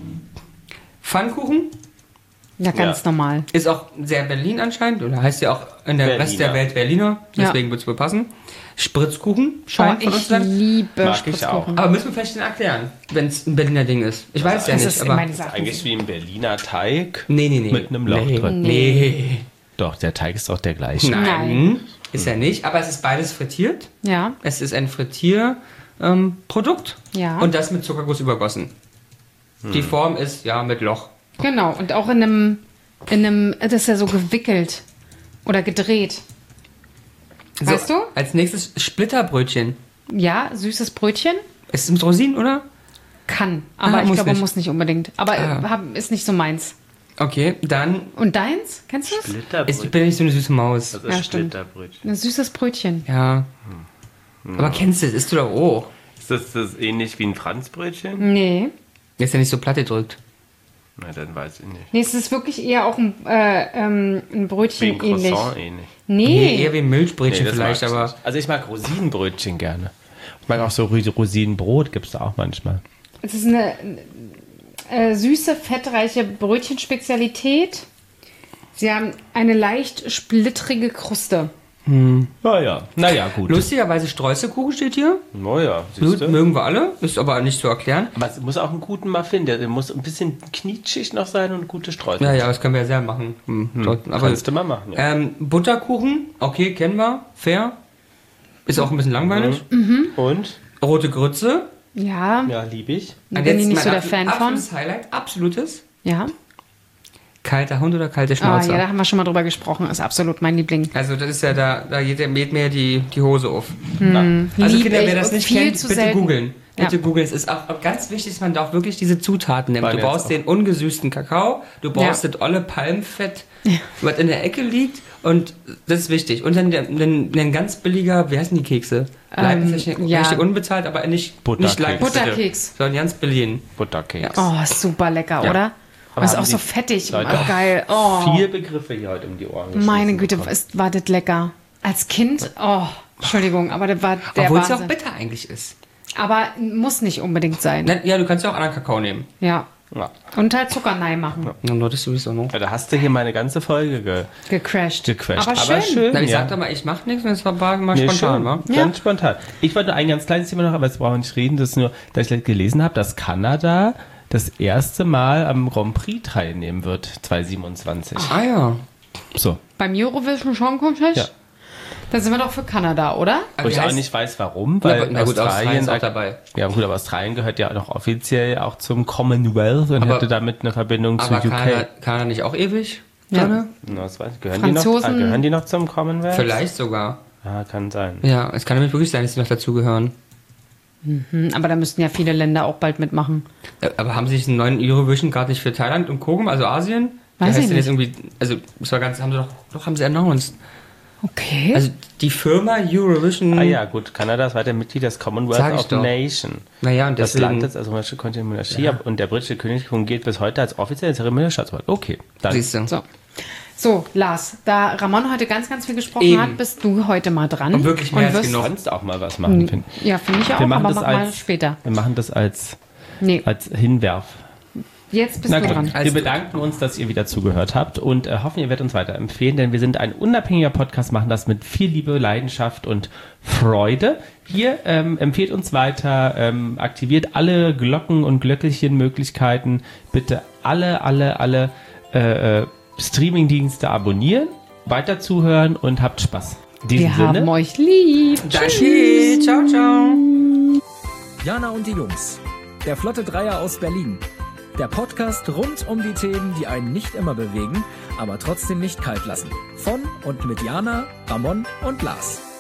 S3: Pfannkuchen
S1: ja, ganz
S2: Ja.
S1: normal.
S3: ist auch sehr Berlin anscheinend, oder heißt ja auch in der
S2: Berliner.
S3: Rest der Welt Berliner, deswegen wird es wohl passen. Spritzkuchen
S1: Oh,
S3: scheint von uns
S1: ich
S3: zu sein.
S1: liebe
S2: Mag ich
S1: Spritzkuchen.
S3: Aber müssen wir vielleicht den erklären, wenn es ein Berliner Ding ist. Ich weiß ja
S1: Das
S3: nicht,
S1: ist
S3: aber...
S1: meines Erachtens.
S2: Eigentlich wie ein Berliner Teig.
S3: Nee, nee, nee.
S2: Mit einem Loch
S3: nee,
S2: drin.
S3: Nee.
S2: Doch, der Teig ist doch der gleiche.
S3: Nein,
S1: Nein.
S3: ist er nicht. Aber es ist beides frittiert.
S1: Ja,
S3: Es ist ein Frittierprodukt. Ähm, Produkt.
S1: Ja.
S3: Und das mit Zuckerguss übergossen. Die Form ist, ja, mit Loch.
S1: genau. Und auch in einem, in einem, das ist ja so gewickelt oder gedreht. Weißt
S3: so,
S1: du?
S3: Als nächstes Splitterbrötchen.
S1: Ja, süßes Brötchen
S3: Ist es mit Rosinen, oder?
S1: kann, aber
S3: Ah,
S1: ich
S3: muss
S1: glaube,
S3: nicht.
S1: muss nicht unbedingt. Aber
S3: Ah.
S1: äh, hab, ist nicht so meins.
S3: Okay, dann...
S1: Und deins? Kennst du es?
S3: Ich
S2: Splitterbrötchen.
S3: bin nicht so eine süße Maus.
S2: Das
S1: Ja,
S2: ist
S1: stimmt.
S2: Splitterbrötchen.
S1: Ein süßes Brötchen.
S3: Ja. Aber kennst du es? Isst du doch auch.
S2: Ist das, das ähnlich wie ein Franzbrötchen?
S1: Nee.
S3: Ist ja nicht so platt gedrückt.
S2: Na, dann weiß ich nicht.
S1: Nee, es ist wirklich eher auch ein, äh, ähm, ein
S2: Wie
S1: Brötchen
S2: ein Croissant
S1: ähnlich.
S2: ähnlich.
S3: Nee,
S1: Nee.
S3: eher wie ein Milchbrötchen
S2: das
S3: vielleicht,
S2: mag ich
S3: aber...
S2: nicht. Also ich mag Rosinenbrötchen gerne. Ich mag auch so Ros- Rosinenbrot, gibt es da auch manchmal.
S1: Es ist eine äh, süße, fettreiche Brötchenspezialität. Sie haben eine leicht splittrige Kruste.
S2: Naja, naja, gut.
S3: Lustigerweise Streuselkuchen steht hier.
S2: Naja,
S3: Gut,
S2: siehst du.
S3: mögen wir alle. Ist aber nicht zu erklären.
S2: Aber es muss auch einen guten Muffin, der, der muss ein bisschen knietschig noch sein und gute Streusel.
S3: Ja, ja, das können wir ja sehr machen. Hm, dort, aber,
S2: Kannst du mal machen, ja.
S3: ähm, Butterkuchen, okay, kennen wir. Fair. Ist auch ein bisschen langweilig.
S2: Und?
S3: Rote Grütze.
S1: Ja,
S2: Ja, liebe ich.
S1: da
S3: Und
S1: bin ich
S3: jetzt
S1: nicht
S3: mein
S1: so der
S3: absol-
S1: Fan von.
S3: Absolutes Highlight, absolutes.
S1: Ja.
S3: Kalter Hund oder kalte
S1: Ah,
S3: Schnauze?
S1: ja, da haben wir schon mal drüber gesprochen. Ist absolut mein Liebling.
S3: Also das ist ja da, da geht, mäht mir die, die Hose auf.
S1: Hm.
S3: Also
S1: Lieb
S3: Kinder, wer
S1: ich
S3: das
S1: und
S3: nicht
S1: viel
S3: kennt,
S1: zu
S3: bitte
S1: selten.
S3: googeln. Bitte
S1: Ja.
S3: googeln. Es ist auch, auch ganz wichtig, dass man da auch wirklich diese Zutaten nimmt.
S2: Bei
S3: Du
S2: mir
S3: brauchst
S2: jetzt
S3: den ungesüßten Kakao, du brauchst
S1: Ja.
S3: das olle Palmfett, was in der Ecke liegt, und das ist wichtig. Und dann der- ein, ein ganz billiger, wie heißen die Kekse? Bleiben
S1: Ähm,
S3: richtig,
S1: ja.
S3: richtig unbezahlt, aber nicht,
S2: Butterkeks.
S3: nicht leicht.
S1: Butterkeks.
S3: Sondern ganz billigen.
S2: Butterkeks.
S1: Oh, ist super lecker,
S3: Ja.
S1: oder?
S2: Aber
S1: ist
S2: haben
S1: auch so
S2: die
S1: fettig.
S2: Leute
S1: Oh, geil. Oh,
S2: Vier Begriffe hier heute um die Ohren geschmissen
S1: meine Güte,
S2: bekommen.
S1: ist, war das lecker. Als Kind, oh, Entschuldigung, aber das war der
S3: Obwohl es ja auch
S1: Wahnsinn.
S3: bitter eigentlich ist.
S1: Aber muss nicht unbedingt sein.
S3: Na, ja, du kannst ja auch anderen Kakao nehmen.
S1: Ja.
S2: Ja.
S1: Und halt Zucker rein machen.
S3: Ja, nur das sowieso noch.
S2: Ja, da hast du hier meine ganze Folge ge
S1: Gecrashed.
S2: gecrashed.
S1: Aber schön.
S3: Na, ich
S2: ja.
S3: sag doch mal, ich mach nichts, und es war war mal
S2: Nee,
S3: spontan,
S2: schön.
S3: wa?
S1: Ja.
S2: Ganz spontan. Ich wollte nur ein ganz kleines Thema noch, aber jetzt brauchen wir nicht reden. Das ist nur, dass ich gelesen habe, dass Kanada das erste Mal am Grand Prix teilnehmen wird, zwanzig siebenundzwanzig.
S3: Ah ja.
S2: So.
S1: Beim Eurovision Song Contest?
S2: Ja.
S1: Dann sind wir doch für Kanada, oder?
S2: Wo ich
S3: Wie
S2: auch
S3: heißt-
S2: nicht weiß, warum,
S3: Na,
S2: weil
S3: na gut, Australien ist auch
S2: Australien
S3: dabei.
S2: Ja gut, aber Australien gehört ja noch offiziell auch zum Commonwealth und
S3: Aber-
S2: hatte damit eine Verbindung zu
S3: Aber
S2: U
S3: Kanada,
S2: K.
S3: Kanada nicht auch ewig?
S1: Ja.
S3: Kanada?
S2: Na, was weiß ich, gehören, die noch,
S1: Franzosen-
S2: ah, gehören die noch zum Commonwealth?
S3: Vielleicht sogar.
S2: Ja, kann sein.
S3: Ja, es kann nämlich wirklich sein, dass sie noch dazugehören.
S1: Hm, aber da müssten ja viele Länder auch bald mitmachen.
S3: Ja, aber haben sie sich einen neuen Eurovision gerade nicht für Thailand und Co. gemacht, also Asien? Wie
S1: Weiß
S3: heißt
S1: ich
S3: denn
S1: nicht.
S3: jetzt irgendwie, also das war ganz, haben sie doch, doch haben sie announced.
S1: Okay.
S3: Also die Firma Eurovision.
S2: Ah ja, gut, Kanada ist weiter Mitglied des Commonwealth
S3: Sag ich
S2: of
S3: doch.
S2: Nation.
S3: Naja, und
S2: Das
S3: deswegen.
S2: Land ist also Monarchie, Kontinent Monarchie und der britische König fungiert bis heute als offizielle zeremonieller Staatsrat. Okay, dann.
S3: Siehst du.
S1: so. So, Lars, da Ramon heute ganz, ganz viel gesprochen
S3: Eben.
S1: hat, bist du heute mal dran.
S3: Und wirklich mehr als
S1: wirst-
S3: genug.
S2: Kannst auch mal was machen, finde ich.
S1: Ja, finde ich auch,
S2: Wir machen
S1: aber
S2: das
S1: mach mal
S2: als-
S1: später.
S2: Wir machen das als,
S1: Nee,
S2: als Hinwerf.
S1: jetzt bist
S2: Na
S1: du
S2: gut,
S1: dran.
S3: Also-
S2: wir bedanken uns, dass ihr wieder zugehört habt und äh, hoffen, ihr werdet uns weiterempfehlen, denn wir sind ein unabhängiger Podcast, machen das mit viel Liebe, Leidenschaft und Freude. Hier ähm, empfehlt uns weiter, ähm, aktiviert alle Glocken und Glöckelchen-Möglichkeiten. Bitte alle, alle, alle äh, äh, Streamingdienste abonnieren, weiter zuhören und habt Spaß. In diesem
S1: Wir
S2: Sinne,
S1: haben euch lieb.
S3: Danke. Ciao, ciao.
S4: Jana und die Jungs. Der Flotte Dreier aus Berlin. Der Podcast rund um die Themen, die einen nicht immer bewegen, aber trotzdem nicht kalt lassen. Von und mit Jana, Ramon und Lars.